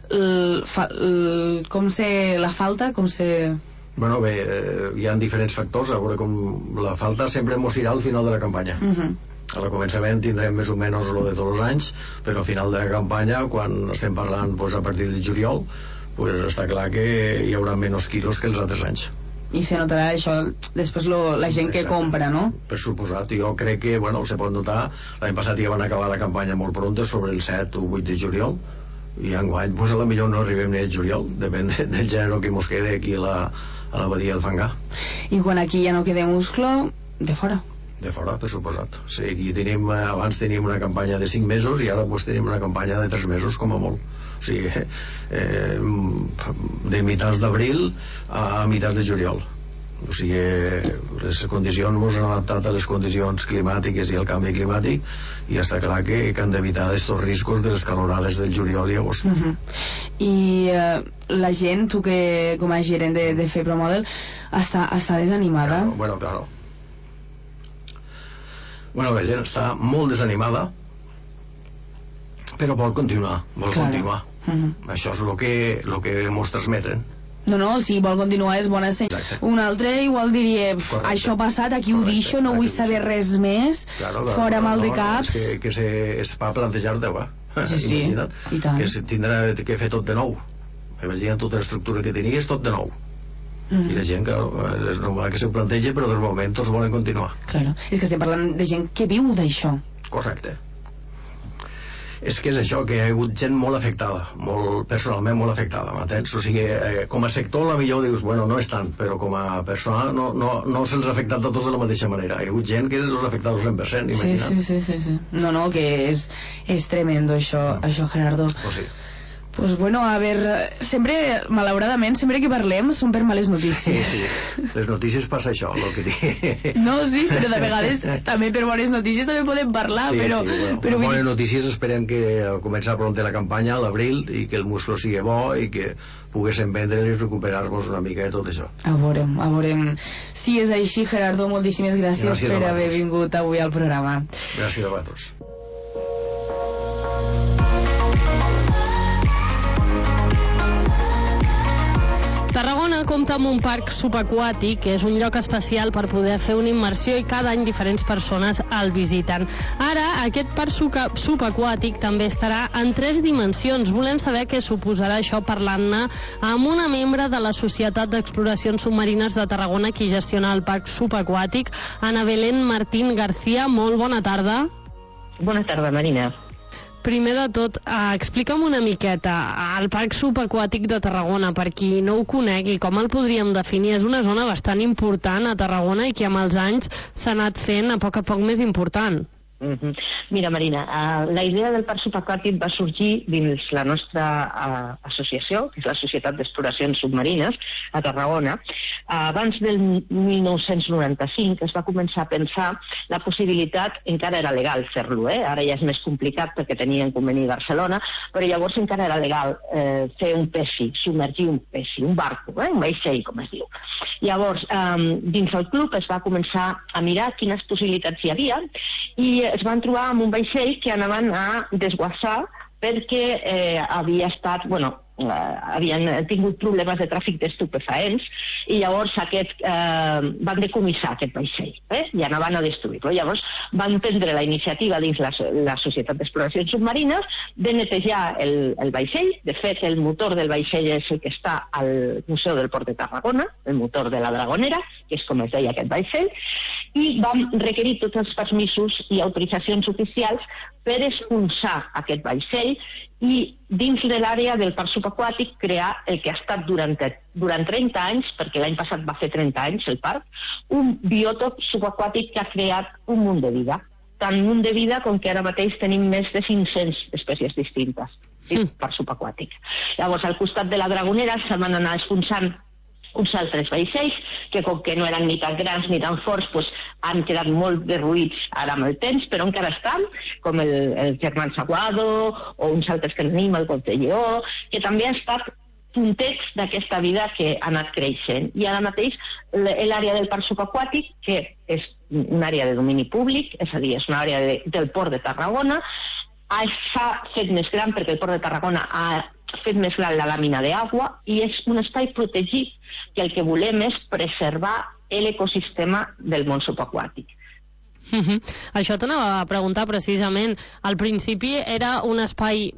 com se la falta, com se... Bé, hi ha diferents factors. A veure, com la falta sempre ens irà al final de la campanya. Al començament tindrem més o menys el de tots els anys, però al final de la campanya, quan estem parlant a partir de juliol, està clar que hi haurà menys quilos que els altres anys. I se notarà això després la gent que compra, no? Per suposat, jo crec que se pot notar. L'any passat ja van acabar la campanya molt pronta, sobre el 7 o 8 de juliol, i enguany a la millor no arribem ni a juliol, depèn del gènere que ens quede aquí a la badia del Fangar. I quan aquí ja no quede musclo, de fora? De fora, per suposat. Sí, aquí abans teníem una campanya de 5 mesos i ara tenim una campanya de 3 mesos com a molt. O sigui, de mitjans d'abril a mitjans de juliol. O sigui, les condicions ens han adaptat a les condicions climàtiques i al canvi climàtic, i està clar que han d'evitar aquests riscos de les calorades del juliol i agost. I la gent, tu que com a gerent de Febro Model, està desanimada? Claro. La gent està molt desanimada, però vol continuar. Això és el que ens transmeten. No, si vol continuar és bona senyal. Un altre igual diria, això ha passat, aquí ho deixo, no vull saber res més, fora mal de caps. Que es va plantejar-te, imagina't, que se tindrà que fer tot de nou. Imagina't tota l'estructura que tenies, tot de nou. I la gent, és normal que s'ho plantegi, però de moment tots volen continuar. Claro, és que estem parlant de gent que viu d'això. Correcte. És que és això, que hi ha hagut gent molt afectada, personalment molt afectada, m'entens? O sigui, com a sector la millor dius, no és tant, però com a persona no se'ls ha afectat a tots de la mateixa manera. Hi ha hagut gent que els ha afectat al 100%, imagina't. Sí. No, que és tremendo això, Gerardo. Pues sí. Pues bueno, a veure, sempre, malauradament, sempre que parlem són per males notícies. Sí. Les notícies passa això, el que dic. No, sí, però de vegades també per bones notícies també podem parlar, sí, però... Sí, bueno, però bones notícies esperem que comença pronta la campanya a l'abril i que el musclo sigui bo i que poguéssim vendre i recuperar-nos una mica de tot això. A veurem. Si és així, Gerardo, moltíssimes gràcies per haver vingut avui al programa. Gràcies a vosaltres. Tarragona compta amb un parc subaquàtic, que és un lloc especial per poder fer una immersió i cada any diferents persones el visiten. Ara, aquest parc subaquàtic també estarà en 3 dimensions. Volem saber què suposarà això parlant-ne amb una membre de la Societat d'Exploracions Submarines de Tarragona qui gestiona el parc subaquàtic, Ana Belén Martín García. Molt bona tarda. Bona tarda, Marina. Primer de tot, explica'm una miqueta el Parc Subaquàtic de Tarragona, per qui no ho conegui, com el podríem definir? És una zona bastant important a Tarragona i que amb els anys s'ha anat fent a poc més important. Mira, Marina, la idea del parc subaquàtic va sorgir dins la nostra associació, que és la Societat d'Exploracions Submarines a Tarragona. Abans del 1995 es va començar a pensar la possibilitat, encara era legal fer-lo, ara ja és més complicat perquè tenien conveni a Barcelona, però llavors encara era legal fer un PESI, submergir un PESI, un barco, un vaixell, com es diu. Llavors, dins el club es va començar a mirar quines possibilitats hi havia i es van trobar amb un vaixell que anaven a desguassar perquè havia estat, havien tingut problemes de tràfic d'estupefaents i llavors van decomissar aquest vaixell i anaven a destruir-lo. Llavors van prendre la iniciativa dins la Societat d'Exploracions Submarines de netejar el vaixell. De fet, el motor del vaixell és el que està al Museu del Port de Tarragona, el motor de la Dragonera, que és com es deia aquest vaixell, i vam requerir tots els permisos i autoritzacions oficials per expulsar aquest vaixell i dins de l'àrea del parc subaquàtic crear el que ha estat durant 30 anys, perquè l'any passat va fer 30 anys el parc, un biòtop subaquàtic que ha creat un munt de vida. Tant munt de vida com que ara mateix tenim més de 500 espècies distintes dins del parc subaquàtic. Llavors, al costat de la Dragonera se van anar enfonsant uns altres vaixells que com que no eren ni tan grans ni tan forts han quedat molt derruïts ara amb el temps, però encara estan, com el Germán Saguado o uns altres que tenim, el Golf de Lleó, que també ha estat puntets d'aquesta vida que ha anat creixent. I ara mateix l'àrea del parc subaquàtic, que és una àrea de domini públic, és a dir, és una àrea del Port de Tarragona, s'ha fet més gran perquè el Port de Tarragona ha fet més gran la làmina d'aigua i és un espai protegit que el que volem és preservar l'ecosistema del món subaquàtic. Això t'anava a preguntar precisament. Al principi era un espai,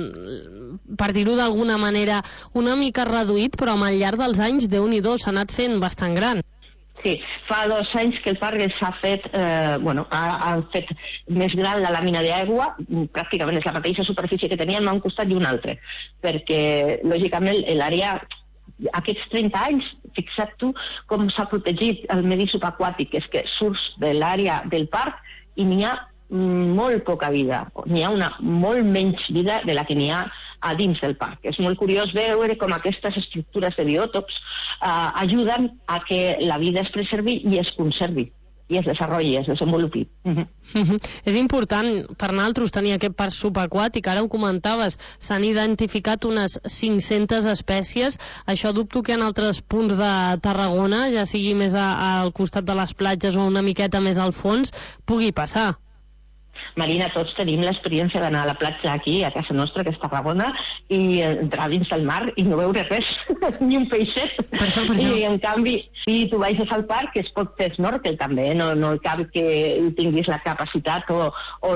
per dir-ho d'alguna manera, una mica reduït, però al llarg dels anys, Déu-n'hi-do, s'ha anat fent bastant gran. Sí, fa 2 anys que el parc s'ha fet, han fet més gran la làmina d'aigua, pràcticament és la mateixa superfície que teníem a un costat i un altre, perquè, lògicament, l'àrea, aquests 30 anys, fixa't tu com s'ha protegit el medi subaquàtic, és que surts de l'àrea del parc i n'hi ha molt poca vida, n'hi ha una molt menys vida de la que n'hi ha a dins del parc. És molt curiós veure com aquestes estructures de biòtops ajuden a que la vida es preservi i es conservi, i es desenvolupi, es desenvolupi. És important per nosaltres tenir aquest parc subaquàtic. Ara ho comentaves, s'han identificat unes 500 espècies. Això dubto que en altres punts de Tarragona, ja sigui més al costat de les platges o una miqueta més al fons, pugui passar. Marina, tots tenim l'experiència d'anar a la platja aquí, a casa nostra, que és Tarragona, i entrar dins del mar i no veure res, ni un peixet. I en canvi, si tu vagis al parc, es pot fer snorkel també, no cal que tinguis la capacitat o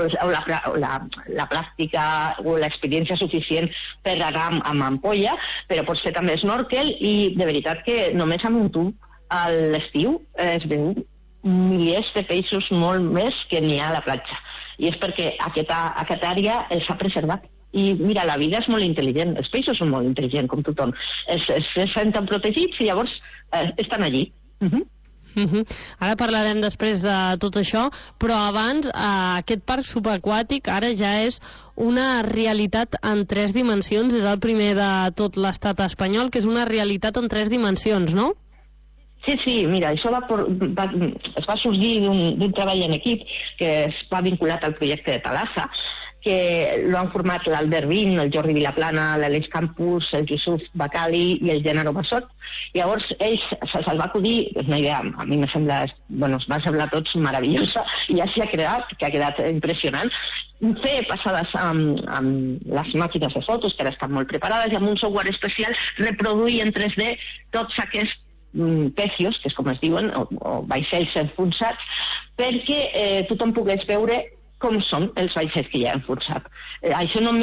la pràctica o l'experiència suficient per anar amb ampolla, però pots fer també snorkel i de veritat que només amb un tub a l'estiu es veu milers de peixos, molt més que n'hi ha a la platja. I és perquè aquesta àrea els ha preservat. I mira, la vida és molt intel·ligent, els peixos són molt intel·ligents, com tothom. Se senten protegits i llavors estan allí. Ara parlarem després de tot això, però abans aquest parc subaquàtic ara ja és una realitat en 3 dimensions, és el primer de tot l'estat espanyol, que és una realitat en 3 dimensions, no? Sí, mira, això es va sorgir d'un treball en equip que es va vinculat al projecte de Thalassa, que lo han format l'Albert Bin, el Jordi Vilaplana, l'Aleix Campus, el Yusuf Bacali i el Gennaro Bassot. Llavors, ells se'ls va acudir, és una idea, a mi m'ha semblat tots meravellosa, i ja s'hi ha creat, que ha quedat impressionant, fer passades amb les màquines de fotos, que ara estan molt preparades, i amb un software especial reproduir en 3D tots aquests pecios, que és com es diuen, o vaixells enfonsats, perquè tothom pogués veure com són els vaixells que ja han enfonsat. Això no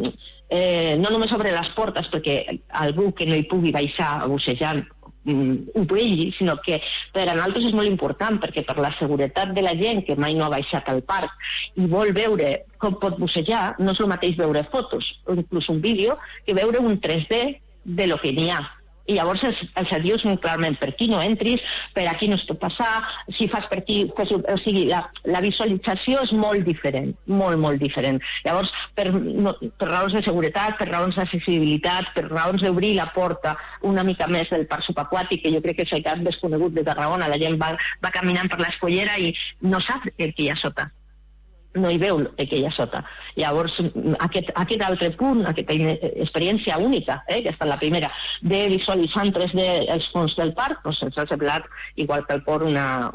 només obre les portes perquè algú que no hi pugui baixar bussejant ho vegi, sinó que per a nosaltres és molt important, perquè per la seguretat de la gent que mai no ha baixat al parc i vol veure com pot bussejar, no és el mateix veure fotos o inclús un vídeo que veure un 3D de lo que n'hi ha. I llavors els dius molt clarament per aquí no entris, per aquí no es pot passar, si fas per aquí... O sigui, la visualització és molt diferent, molt diferent. Llavors, per raons de seguretat, per raons d'accessibilitat, per raons d'obrir la porta una mica més del parc subaquàtic, que jo crec que és el cas desconegut de Tarragona, la gent va caminant per l'escollera i no sap el que hi ha sota. No hi veu el que hi ha sota. Llavors, aquest altre punt, aquesta experiència única, que està la primera, de visualitzar en 3D els fons del parc, doncs ens ha semblat, igual que el port,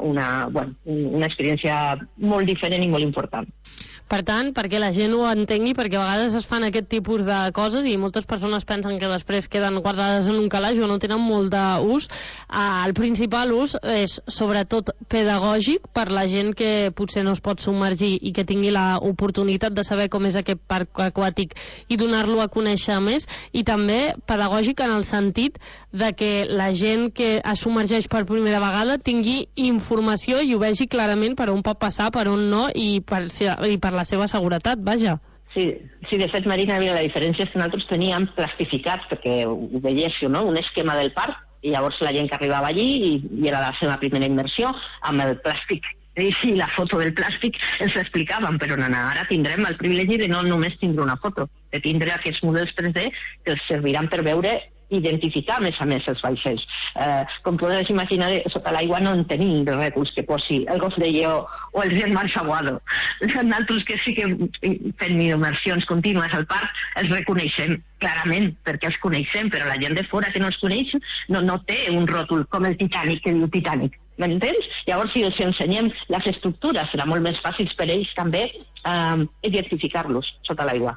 una experiència molt diferent i molt important. Per tant, perquè la gent ho entengui, perquè a vegades es fan aquest tipus de coses i moltes persones pensen que després queden guardades en un calaix o no tenen molt d'ús. El principal ús és sobretot pedagògic per la gent que potser no es pot submergir i que tingui l'oportunitat de saber com és aquest parc aquàtic i donar-lo a conèixer més, i també pedagògic en el sentit de que la gent que es submergeix per primera vegada tingui informació i ho vegi clarament per on pot passar, per on no, i per la seva seguretat, vaja. Sí, de fet, Marina, la diferència és que nosaltres teníem plastificats, perquè ho veiéssiu, no? Un esquema del parc, i llavors la gent que arribava allí i era la seva primera immersió amb el plàstic. I la foto del plàstic ens l'explicàvem, però ara tindrem el privilegi de no només tindre una foto, de tindre aquests models 3D que els serviran per veure identificar més a més els vaixells. Com podeu imaginar, sota l'aigua no en tenim de recurs que posi el Golf de Lleó o el Rio Mar Aguado. Nosaltres que sí que fem immersions contínues al parc els reconeixem clarament, perquè els coneixem, però la gent de fora que no els coneix no té un ròtol com el Titanic, que diu Titanic. M'entens? Llavors, si els ensenyem les estructures, serà molt més fàcil per ells també identificar-los sota l'aigua.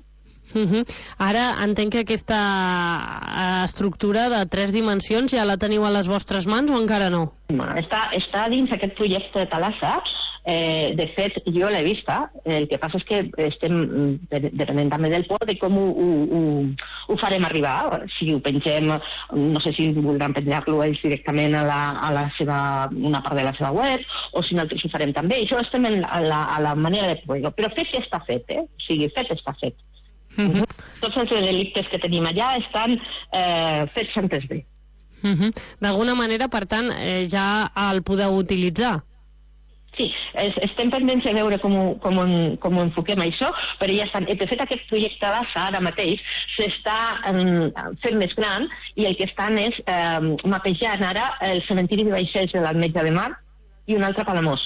Ara entenc que aquesta estructura de 3 dimensions ja la teniu a les vostres mans o encara no? Està dins aquest projecte de Thalassa. De fet, jo l'he vista. El que passa és que estem depenent també del port de com ho farem arribar. Si ho pengem, no sé si voldran penjar-lo ells directament a una part de la seva web, o si nosaltres ho farem també. Això estem a la manera de poder-ho. Però fet ja està fet, O sigui, fet està fet. Tots els delictes que tenim allà estan fets en 3D. D'alguna manera, per tant, ja el podeu utilitzar? Sí, estem pendents de veure com enfoquem això, però ja estan. De fet, aquest projecte Thalassa ara mateix s'està fent més gran i el que estan és mapejant ara el cementiri de vaixells de l'Ametlla de Mar i un altre a Palamós.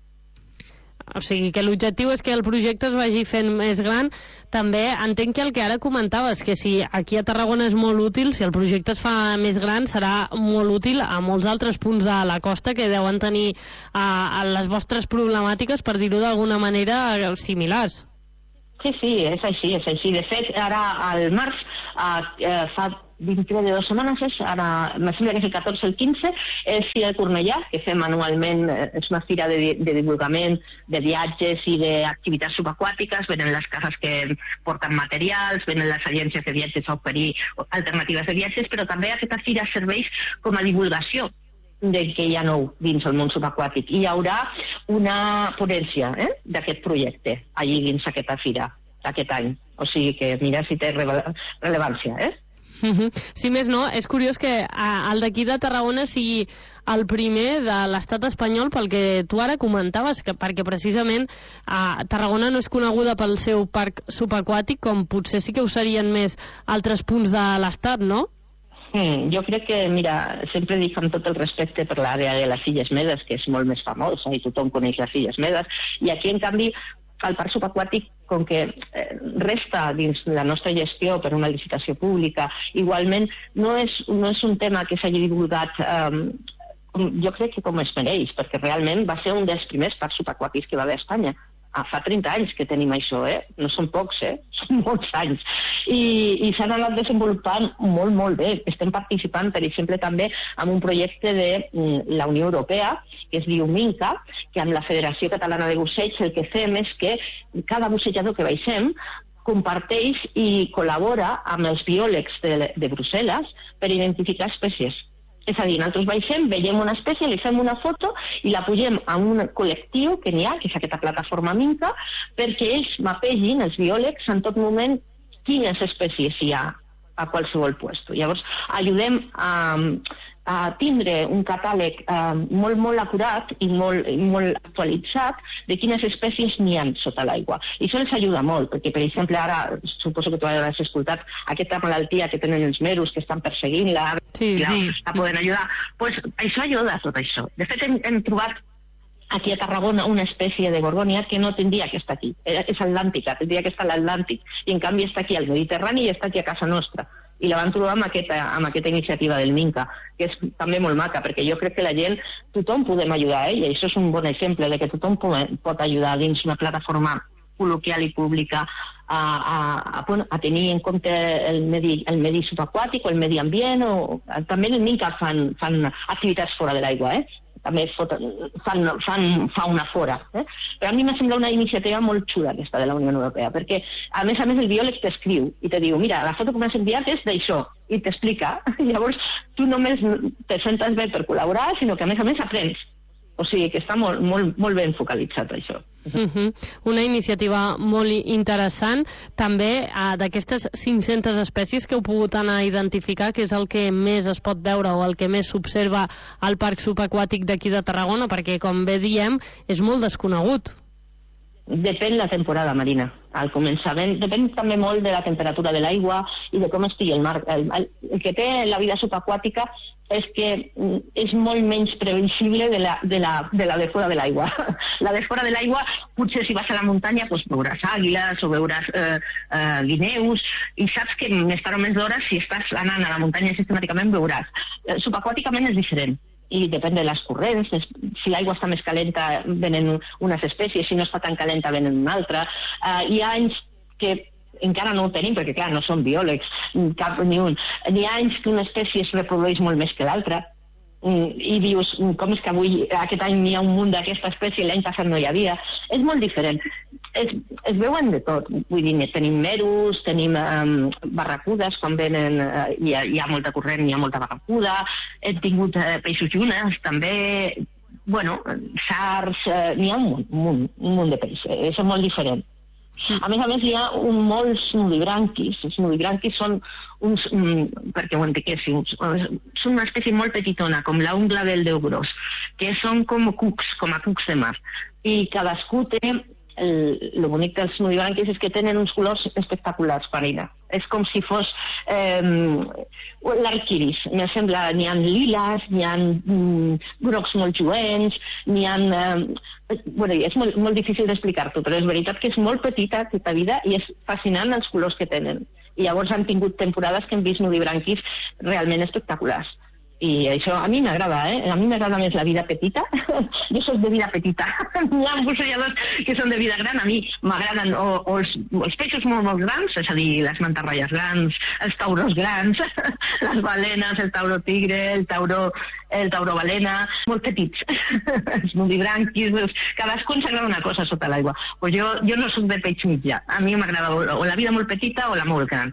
O sigui, que l'objectiu és que el projecte es vagi fent més gran. També entenc que el que ara comentaves, que si aquí a Tarragona és molt útil, si el projecte es fa més gran, serà molt útil a molts altres punts de la costa que deuen tenir les vostres problemàtiques, per dir-ho d'alguna manera, similars. Sí, és així. De fet, ara al març fa 23 de 2 setmanes, ara me sembla que és el 14 o el 15, és Fira de Cornellà, que fem anualment, és una fira de divulgament de viatges i d'activitats subaquàtiques, venen les cases que porten materials, venen les agències de viatges a oferir alternatives de viatges, però també aquesta fira serveix com a divulgació del que hi ha nou dins el món subaquàtic. I hi haurà una ponència d'aquest projecte allí dins aquesta fira, aquest any. O sigui que mira si té rellevància, Si més no, és curiós que el d'aquí de Tarragona sigui el primer de l'estat espanyol, pel que tu ara comentaves, perquè precisament Tarragona no és coneguda pel seu parc subaquàtic, com potser sí que ho serien més altres punts de l'estat, no? Jo crec que, mira, sempre dic amb tot el respecte per l'àrea de les Illes Medes, que és molt més famosa i tothom coneix les Illes Medes, i aquí, en canvi, el parc subaquàtic, com que resta dins la nostra gestió per una licitació pública, igualment no és un tema que s'hagi divulgat, jo crec que com es mereix, perquè realment va ser un dels primers parcs subaquàtics que va haver a Espanya. Fa 30 anys que tenim això, no són pocs, són molts anys, i s'han anat desenvolupant molt, molt bé. Estem participant, per exemple, també en un projecte de la Unió Europea, que es diu Minca, que amb la Federació Catalana de Busseig el que fem és que cada bussejador que baixem comparteix i col·labora amb els biòlegs de Brussel·les per identificar espècies. És a dir, nosaltres baixem, veiem una espècie, li fem una foto i la pugem a un col·lectiu que n'hi ha, que és aquesta plataforma Minca, perquè ells mapegin, els biòlegs, en tot moment quines espècies hi ha a qualsevol lloc. Llavors, ajudem a tindre un catàleg molt, molt acurat i molt actualitzat de quines espècies n'hi ha sota l'aigua. I això els ajuda molt, perquè, per exemple, ara, suposo que tu has escoltat aquesta malaltia que tenen els meros, que estan perseguint-la, la poden ajudar. Doncs això ajuda a tot això. De fet, hem trobat aquí a Tarragona una espècie de gorgònia que no tindria que estar aquí. És atlàntica, tindria que estar a l'Atlàntic, i en canvi està aquí al Mediterrani i està aquí a casa nostra. I la van trobar amb aquesta iniciativa del Minca, que és també molt maca, perquè jo crec que la gent, tothom podem ajudar, i això és un bon exemple de que tothom pot ajudar dins una plataforma col·loquial i pública a tenir en compte el medi subaquàtic o el medi ambient, o també en el Minca fan activitats fora de l'aigua, també fan fauna fora. Però a mi m'ha semblat una iniciativa molt xula aquesta de la Unió Europea, perquè a més el biòleg t'escriu i te diu, mira, la foto que m'has enviat és d'això, i t'explica. Llavors tu només te sentes bé per col·laborar, sinó que a més aprens. O sigui que està molt, molt, molt ben focalitzat això. Una iniciativa molt interessant. També d'aquestes 500 espècies que heu pogut anar a identificar, que és el que més es pot veure o el que més s'observa al parc subaquàtic d'aquí de Tarragona, perquè, com bé diem, és molt desconegut. Depèn la temporada marina. Al començament depèn també molt de la temperatura de l'aigua i de com estigui el mar. El que té la vida subaquàtica és que és molt menys previsible de la de fora de l'aigua. La de fora de l'aigua, potser si vas a la muntanya doncs veuràs àguiles o veuràs guineus, i saps que més tard o menys d'hora, si estàs anant a la muntanya sistemàticament, veuràs. Subaquàticament és diferent, i depèn de les corrents. Si l'aigua està més calenta venen unes espècies, si no està tan calenta venen una altra. Hi ha anys que encara no ho tenim, perquè clar, no som biòlegs, cap ni un. Hi ha anys que una espècie es reprodueix molt més que l'altra, i dius, com és que aquest any n'hi ha un munt d'aquesta espècie i l'any passat no hi havia. És molt diferent. Es veuen de tot. Vull dir, tenim meros, tenim barracudes, quan venen hi ha molta corrent, hi ha molta barracuda, hem tingut peixos llunes, també, sards, n'hi ha un munt de peix. És molt diferent. A més, hi ha molts nudibranquis. Els nudibranquis són uns, perquè ho entenguéssiu, són una espècie molt petitona, com l'ungla del Déu gros, que són com a cucs de mar. I cadascú té, el bonic dels nudibranquis és que tenen uns colors espectaculars, Marina. És com si fos l'arquiris. Me sembla, n'hi ha liles, n'hi ha grocs molt lluents, n'hi ha... és molt difícil d'explicar-t'ho, però és veritat que és molt petita aquesta vida i és fascinant els colors que tenen. I llavors han tingut temporades que hem vist nudibranquis realment espectaculars. I això a mi m'agrada, a mi m'agrada més la vida petita. Jo soc de vida petita. Hi ha bussejadors que són de vida gran. A mi m'agraden els peixos molt, molt grans, és a dir, les mantarrayes grans, els tauros grans, les balenes, el tauro tigre, el tauro balena, molt petits. Els nudibranquis, cadascú ens agrada una cosa sota l'aigua. Pues jo no soc de peix mitjà. A mi m'agrada o la vida molt petita o la molt gran.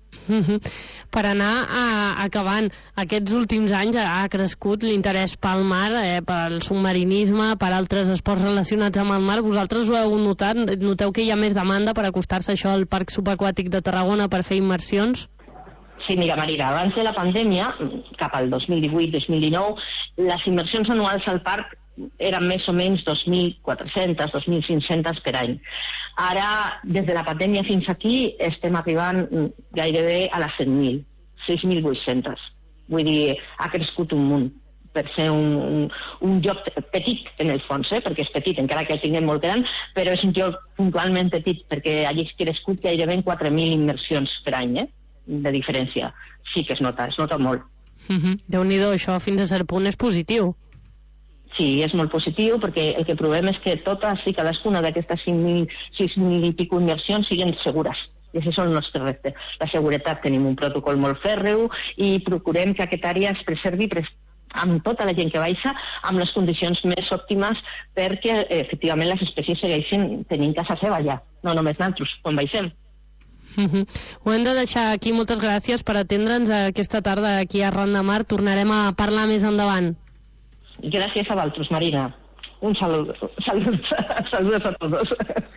Per anar acabant, aquests últims anys ha crescut l'interès pel mar, pel submarinisme, per altres esports relacionats amb el mar. Vosaltres ho heu notat? Noteu que hi ha més demanda per acostar-se això al Parc Subaquàtic de Tarragona per fer immersions? Sí, mira, Marina, abans de la pandèmia, cap al 2018-2019, les inversions anuals al parc eren més o menys 2.400, 2.500 per any. Ara, des de la pandèmia fins aquí, estem arribant gairebé a les 100.000, 6.800. Vull dir, ha crescut un munt per ser un lloc petit en el fons, perquè és petit, encara que el tinguem molt gran, però és un lloc puntualment petit, perquè allí ha crescut gairebé 4.000 inversions per any, de diferència. Sí que es nota molt. Déu-n'hi-do, això fins a cert punt és positiu. Sí, és molt positiu, perquè el que provem és que totes i cadascuna d'aquestes 6.000 i pico inversions siguin segures. I això és el nostre repte. La seguretat, tenim un protocol molt fèrreu i procurem que aquesta àrea es preservi amb tota la gent que baixa, amb les condicions més òptimes perquè efectivament les espècies segueixin tenint casa seva ja, no només nosaltres, quan baixem. Ho hem de deixar aquí. Moltes gràcies per atendre'ns aquesta tarda aquí a Ran de Mar. Tornarem a parlar més endavant. Gràcies a vosaltres, Marina. Un salut. Saludos a todos.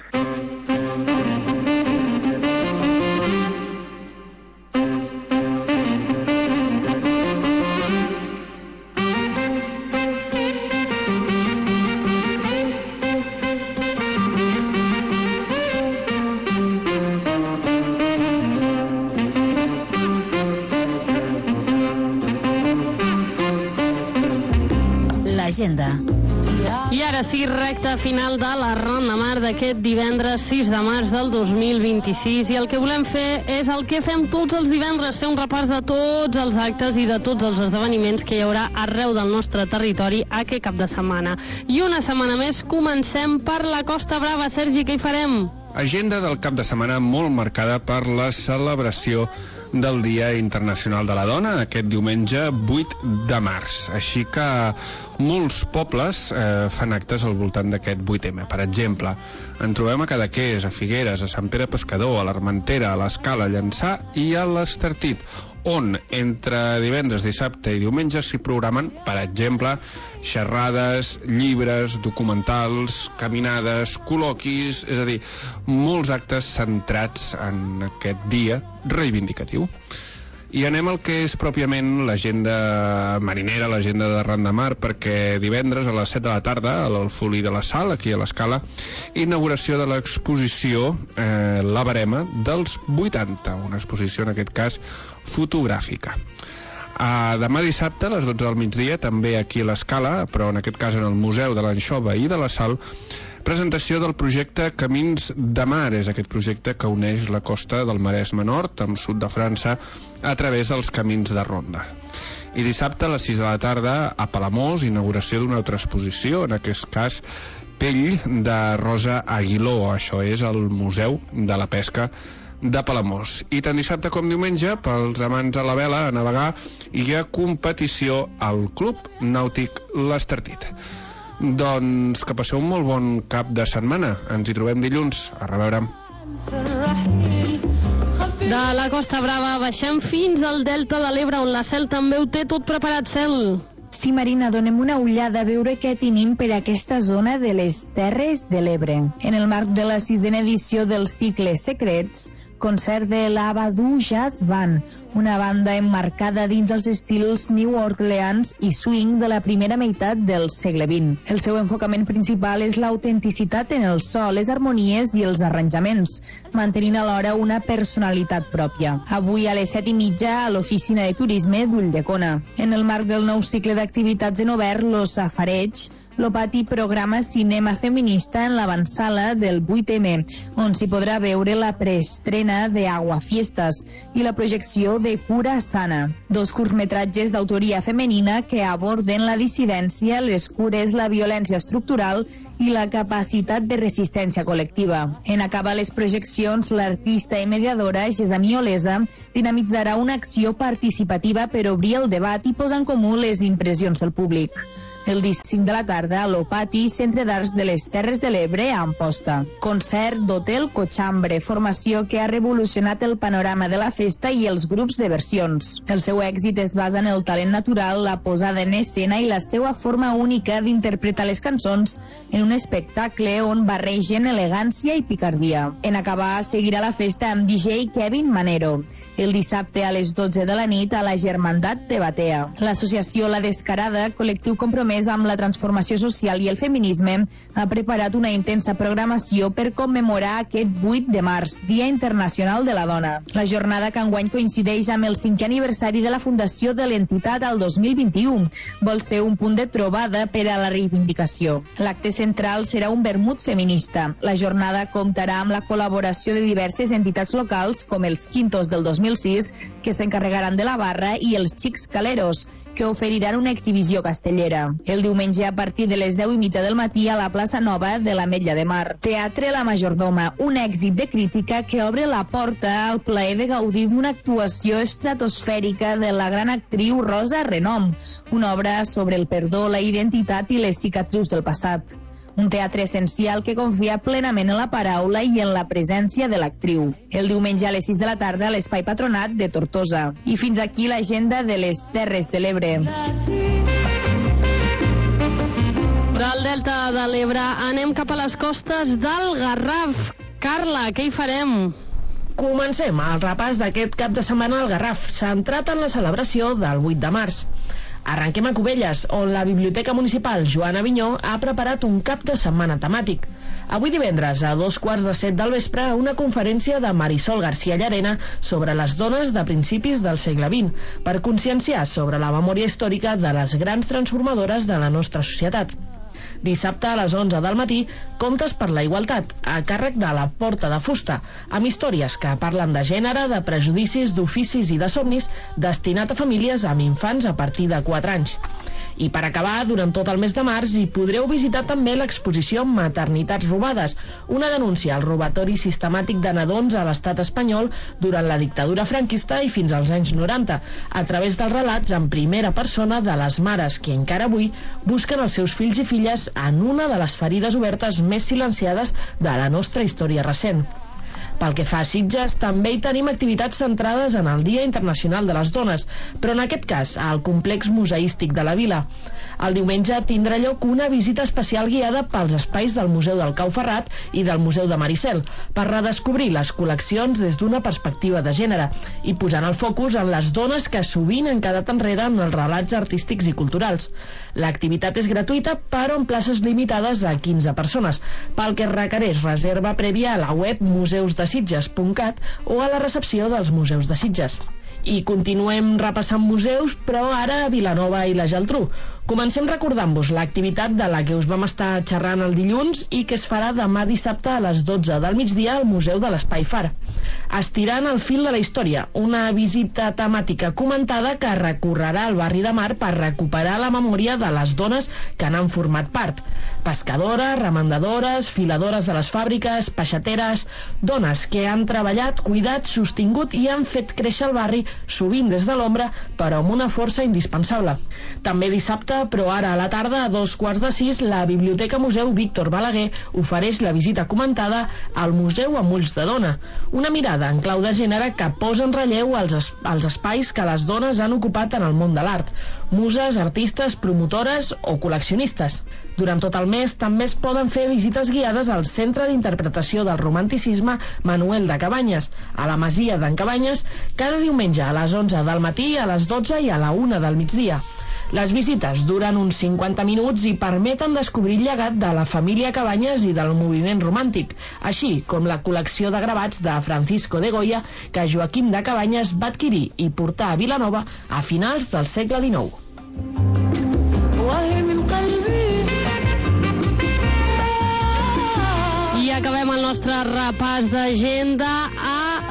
L'agenda. I ara sí, recta final de la Ran de Mar d'aquest divendres 6 de març del 2026, i el que volem fer és el que fem tots els divendres, fer un repàs de tots els actes i de tots els esdeveniments que hi haurà arreu del nostre territori aquest cap de setmana. I una setmana més comencem per la Costa Brava. Sergi, què hi farem? Agenda del cap de setmana molt marcada per la celebració del Dia Internacional de la Dona, aquest diumenge 8 de març. Així que molts pobles fan actes al voltant d'aquest 8M. Per exemple, en trobem a Cadaqués, a Figueres, a Sant Pere Pescador, a l'Armentera, a l'Escala, a Llançà i a l'Estartit, on entre divendres, dissabte i diumenge s'hi programen, per exemple, xerrades, llibres, documentals, caminades, col·loquis, és a dir, molts actes centrats en aquest dia reivindicatiu. I anem al que és pròpiament l'agenda marinera, l'agenda de Ran de Mar, perquè divendres a les 7 de la tarda, a l'Alfolí de la Sal, aquí a l'Escala, inauguració de l'exposició La Barema dels 80, una exposició en aquest cas fotogràfica. Demà dissabte, a les 12 del migdia, també aquí a l'Escala, però en aquest cas en el Museu de l'Anxova i de la Sal, presentació del projecte Camins de Mar. És aquest projecte que uneix la costa del Maresme Nord amb sud de França a través dels camins de ronda. I dissabte a les 6 de la tarda a Palamós, inauguració d'una altra exposició, en aquest cas Pell de Rosa Aguiló. Això és el Museu de la Pesca de Palamós. I tant dissabte com diumenge, pels amants a la vela, a navegar, hi ha competició al Club Nàutic l'Estartit. Doncs que passeu un molt bon cap de setmana. Ens hi trobem dilluns. A reveure. De la Costa Brava baixem fins al Delta de l'Ebre, on la Cel també ho té tot preparat. Cel. Sí, Marina, donem una ullada a veure què tenim per aquesta zona de les Terres de l'Ebre. En el marc de la 6a edició del cicle Secrets, concert de l'Abadou Jazz Band, una banda emmarcada dins els estils New Orleans i swing de la primera meitat del segle XX. El seu enfocament principal és l'autenticitat en el so, les harmonies i els arranjaments, mantenint alhora una personalitat pròpia. Avui a les 7:30 a l'Oficina de Turisme d'Ulldecona. En el marc del nou cicle d'activitats en obert, Los Safareig, l'Opati programa cinema feminista en l'avantsala del 8M, on s'hi podrà veure la preestrena de Aguafiestas i la projecció de Cura Sana, dos curtmetratges d'autoria femenina que aborden la dissidència, les cures, la violència estructural i la capacitat de resistència col·lectiva. En acabar les projeccions, l'artista i mediadora Gessamí Olesa dinamitzarà una acció participativa per obrir el debat i posar en comú les impressions del públic. El dia 5 de la tarda, a l'Opati, Centre d'Arts de les Terres de l'Ebre, a Amposta. Concert d'Hotel Cochambre, formació que ha revolucionat el panorama de la festa i els grups de versions. El seu èxit es basa en el talent natural, la posada en escena i la seva forma única d'interpretar les cançons en un espectacle on barregen elegància i picardia. En acabar, seguirà la festa amb DJ Kevin Manero. El dissabte a les 12 de la nit a la Germandat de Batea. L'associació La Descarada, col·lectiu compromès amb la transformació social i el feminisme, ha preparat una intensa programació per commemorar aquest 8 de març, Dia Internacional de la Dona. La jornada que enguany coincideix amb el 5è aniversari de la fundació de l'entitat al 2021. Vol ser un punt de trobada per a la reivindicació. L'acte central serà un vermut feminista. La jornada comptarà amb la col·laboració de diverses entitats locals, com els Quintos del 2006, que s'encarregaran de la barra, i els Xics Caleros, que oferiran una exhibició castellera. El diumenge, a partir de les 10:30 del matí, a la plaça Nova de l'Ametlla de Mar. Teatre La Majordoma, un èxit de crítica que obre la porta al plaer de gaudir d'una actuació estratosfèrica de la gran actriu Rosa Renom, una obra sobre el perdó, la identitat i les cicatrius del passat. Un teatre essencial que confia plenament en la paraula i en la presència de l'actriu. El diumenge a les 6 de la tarda a l'Espai Patronat de Tortosa. I fins aquí l'agenda de les Terres de l'Ebre. Del Delta de l'Ebre anem cap a les costes del Garraf. Carla, què hi farem? Comencem el repàs d'aquest cap de setmana al Garraf, centrat en la celebració del 8 de març. Arrenquem a Cubelles, on la Biblioteca Municipal Joan Avinyó ha preparat un cap de setmana temàtic. Avui divendres, a 7:15 del vespre, una conferència de Marisol García Llarena sobre les dones de principis del segle XX, per conscienciar sobre la memòria històrica de les grans transformadores de la nostra societat. Dissabte a les 11 del matí, Contes per la Igualtat, a càrrec de La Porta de Fusta, amb històries que parlen de gènere, de prejudicis, d'oficis i de somnis, destinat a famílies amb infants a partir de 4 anys. I per acabar, durant tot el mes de març hi podreu visitar també l'exposició Maternitats robades, una denúncia al robatori sistemàtic de nadons a l'estat espanyol durant la dictadura franquista i fins als anys 90, a través dels relats en primera persona de les mares que encara avui busquen els seus fills i filles en una de les ferides obertes més silenciades de la nostra història recent. Pel que fa a Sitges, també hi tenim activitats centrades en el Dia Internacional de les Dones, però en aquest cas al complex museístic de la vila. El diumenge tindrà lloc una visita especial guiada pels espais del Museu del Cau Ferrat i del Museu de Maricel, per redescobrir les col·leccions des d'una perspectiva de gènere i posant el focus en les dones que sovint han quedat enrere en els relats artístics i culturals. L'activitat és gratuïta, però amb places limitades a 15 persones, pel que requereix reserva prèvia a la web museusdesitges.cat o a la recepció dels Museus de Sitges. I continuem repassant museus, però ara a Vilanova i la Geltrú. Comencem recordant-vos l'activitat de la que us vam estar xerrant el dilluns i que es farà demà dissabte a les 12 del migdia al Museu de l'Espai Far. Estirant el fil de la història, una visita temàtica comentada que recorrerà el barri de Mar per recuperar la memòria de les dones que n'han format part. Pescadores, remendadores, filadores de les fàbriques, peixateres, dones que han treballat, cuidat, sostingut i han fet créixer el barri, sovint des de l'ombra, però amb una força indispensable. També dissabte, però ara a la tarda, a 5:15, la Biblioteca Museu Víctor Balaguer ofereix la visita comentada al Museu amb ulls de dona, una mirada en clau de gènere que posa en relleu els espais que les dones han ocupat en el món de l'art, muses, artistes, promotores o col·leccionistes. Durant tot el mes també es poden fer visites guiades al Centre d'Interpretació del Romanticisme Manuel de Cabanyes, a la Masia d'en Cabanyes, cada diumenge a les 11 del matí, a les 12 i a la 1 del migdia. Les visites duren uns 50 minuts i permeten descobrir el llegat de la família Cabanyes i del moviment romàntic, així com la col·lecció de gravats de Francisco de Goya que Joaquim de Cabanyes va adquirir i portar a Vilanova a finals del segle XIX. I acabem el nostre repàs d'agenda a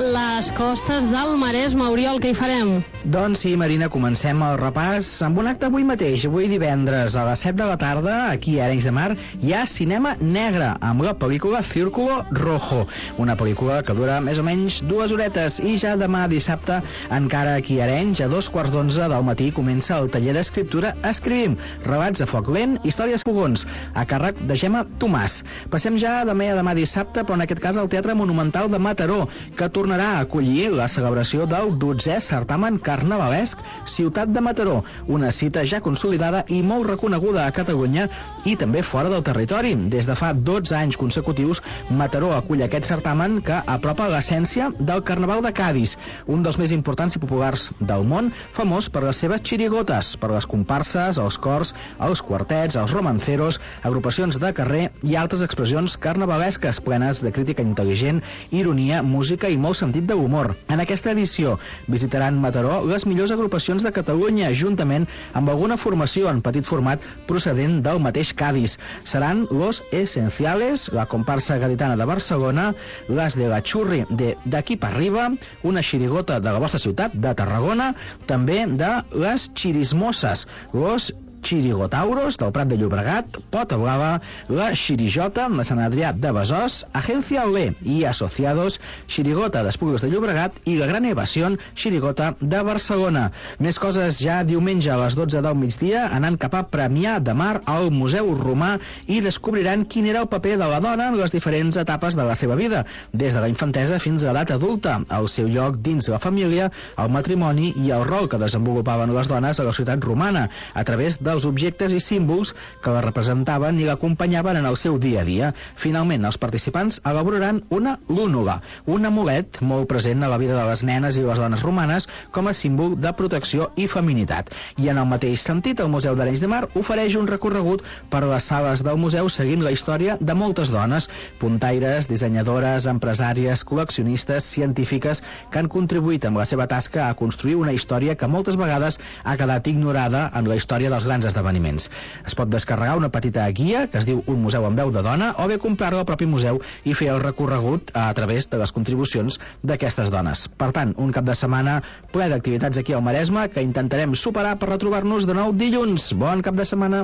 les costes del Maresme. Oriol, què hi farem? Doncs sí, Marina, comencem el repàs amb un acte avui mateix, avui divendres a les 7 de la tarda, aquí a Arenys de Mar, hi ha cinema negre amb la pel·lícula Círculo Rojo, una pel·lícula que dura més o menys 2 horetes, i ja demà dissabte, encara aquí a Arenys, a 2:15 del matí, comença el taller d'escriptura Escrivim, relats a foc lent, històries fogons, a càrrec de Gemma Tomàs. Passem ja també a demà dissabte, però en aquest cas al Teatre Monumental de Mataró, que tornarà a acollir la celebració del 12è certamen carnavalesc Ciutat de Mataró, una cita ja consolidada i molt reconeguda a Catalunya i també fora del territori. Des de fa 12 anys consecutius, Mataró acull aquest certamen que apropa l'essència del Carnaval de Cadis, un dels més importants i populars del món, famós per les seves xirigotes, per les comparses, els cors, els quartets, els romanceros, agrupacions de carrer i altres expressions carnavalesques plenes de crítica intel·ligent, ironia, música i molt sentit de l'humor. En aquesta edició visitaran Mataró les millors agrupacions de Catalunya, juntament amb alguna formació en petit format procedent del mateix Cadis. Seran Los Esenciales, la comparsa gaditana de Barcelona, les de la Churri d'Aquí per Arriba, una xirigota de la vostra ciutat, de Tarragona, també de les Chirismoses, los Chirigotauros del Prat de Llobregat, Pota Blava, la Xirijota de Sant Adrià de Besòs, Agencia Olé i Asociados, Xirigota d'Esplugues de Llobregat i la Gran Evasió, Xirigota de Barcelona. Més coses ja diumenge a les 12 del migdia, anant cap a Premià de Mar al Museu Romà, i descobriran quin era el paper de la dona en les diferents etapes de la seva vida, des de la infantesa fins a l'edat adulta, el seu lloc dins la família, el matrimoni i el rol que desenvolupaven les dones a la ciutat romana, a través dels objectes i símbols que la representaven i l'acompanyaven en el seu dia a dia. Finalment, els participants elaboraran una lúnula, un amulet molt present a la vida de les nenes i les dones romanes com a símbol de protecció i feminitat. I en el mateix sentit, el Museu d'Arenys de Mar ofereix un recorregut per les sales del museu seguint la història de moltes dones, puntaires, dissenyadores, empresàries, col·leccionistes, científiques, que han contribuït amb la seva tasca a construir una història que moltes vegades ha quedat ignorada en la història dels grans esdeveniments. Es pot descarregar una petita guia que es diu Un museu amb veu de dona, o bé comprar-la al propi museu i fer el recorregut a través de les contribucions d'aquestes dones. Per tant, un cap de setmana ple d'activitats aquí al Maresme que intentarem superar per retrobar-nos de nou dilluns. Bon cap de setmana!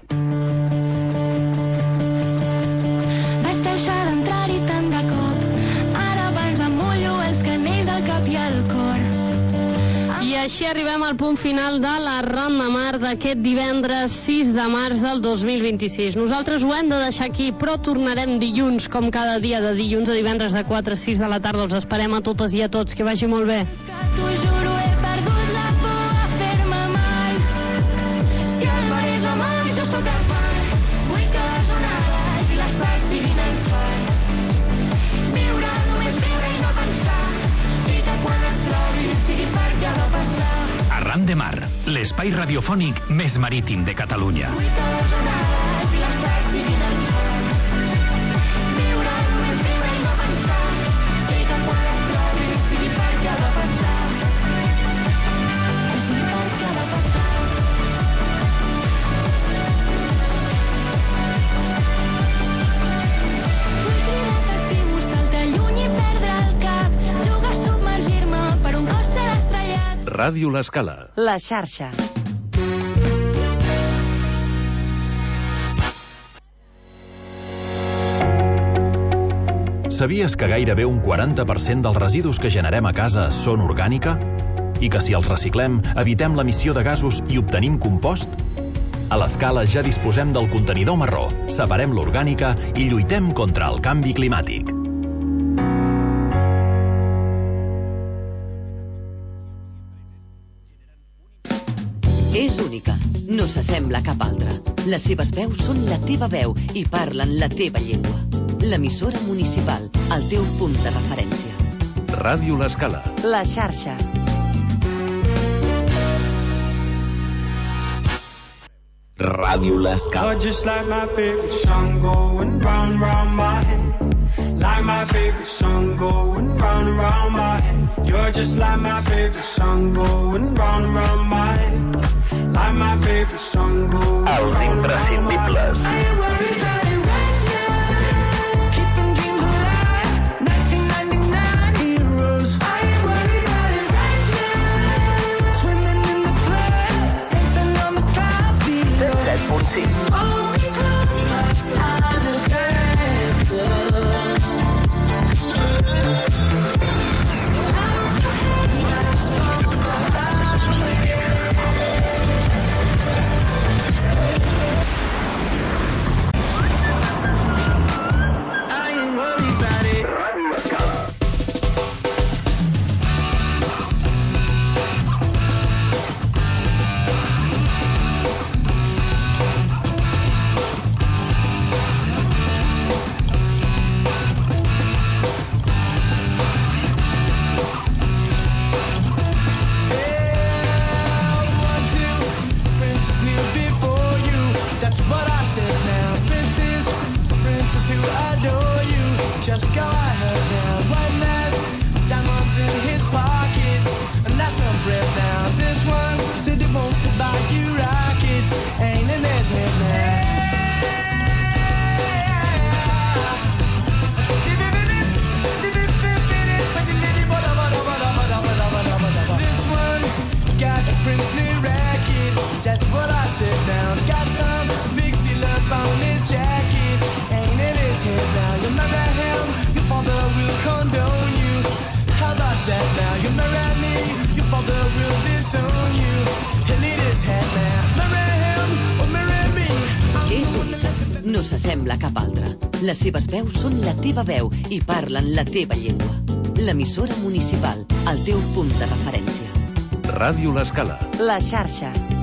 Vaig deixar d'entrar-hi tant de cop, ara abans em mullo els canells al cap i al cor. I així arribem al punt final de la Ronda Mar d'aquest divendres 6 de març del 2026. Nosaltres ho hem de deixar aquí, però tornarem dilluns, com cada dia, de dilluns a divendres de 4 a 6 de la tarda. Els esperem a totes i a tots. Que vagi molt bé. T'ho juro, he perdut la por a fer-me mal. Si el mar és la mar, jo sóc el mar. Vull que les onades i les parts siguin el far. Viure, només viure i no pensar. I que quan et trobi sigui per què ha de passar. Arran de Mar, l'espai radiofònic més marítim de Catalunya. Vull que les onades i les parts siguin el far. Viure, només viure i no pensar. I que quan et trobi sigui per què ha de passar. Sigui per què ha de passar. Vull cridar t'estimo, saltar lluny i perdre el cap. Jugar a submergir-me per un cos ser estrellat. Ràdio L'Escala. La xarxa. Sabies que gairebé un 40% dels residus que generem a casa són orgànica? I que si els reciclem, evitem l'emissió de gasos i obtenim compost? A l'Escala ja disposem del contenidor marró, separem l'orgànica i lluitem contra el canvi climàtic. És única, no s'assembla a cap altra. Les seves veus són la teva veu i parlen la teva llengua. L'emissora municipal, el teu punt de referència. Ràdio L'Escala. La xarxa. Ràdio L'Escala. You're just like my favorite song going round, round my head. Like my favorite song going round and round my head. You're just like my favorite song going round and round my head. Like my favorite song going round and round my head. I ain't worried about it right now. Keeping dreams alive. 1999 heroes. I No s'assembla a cap altra. Les seves veus són la teva veu i parlen la teva llengua. L'emissora municipal, el teu punt de referència. Ràdio L'Escala. La xarxa.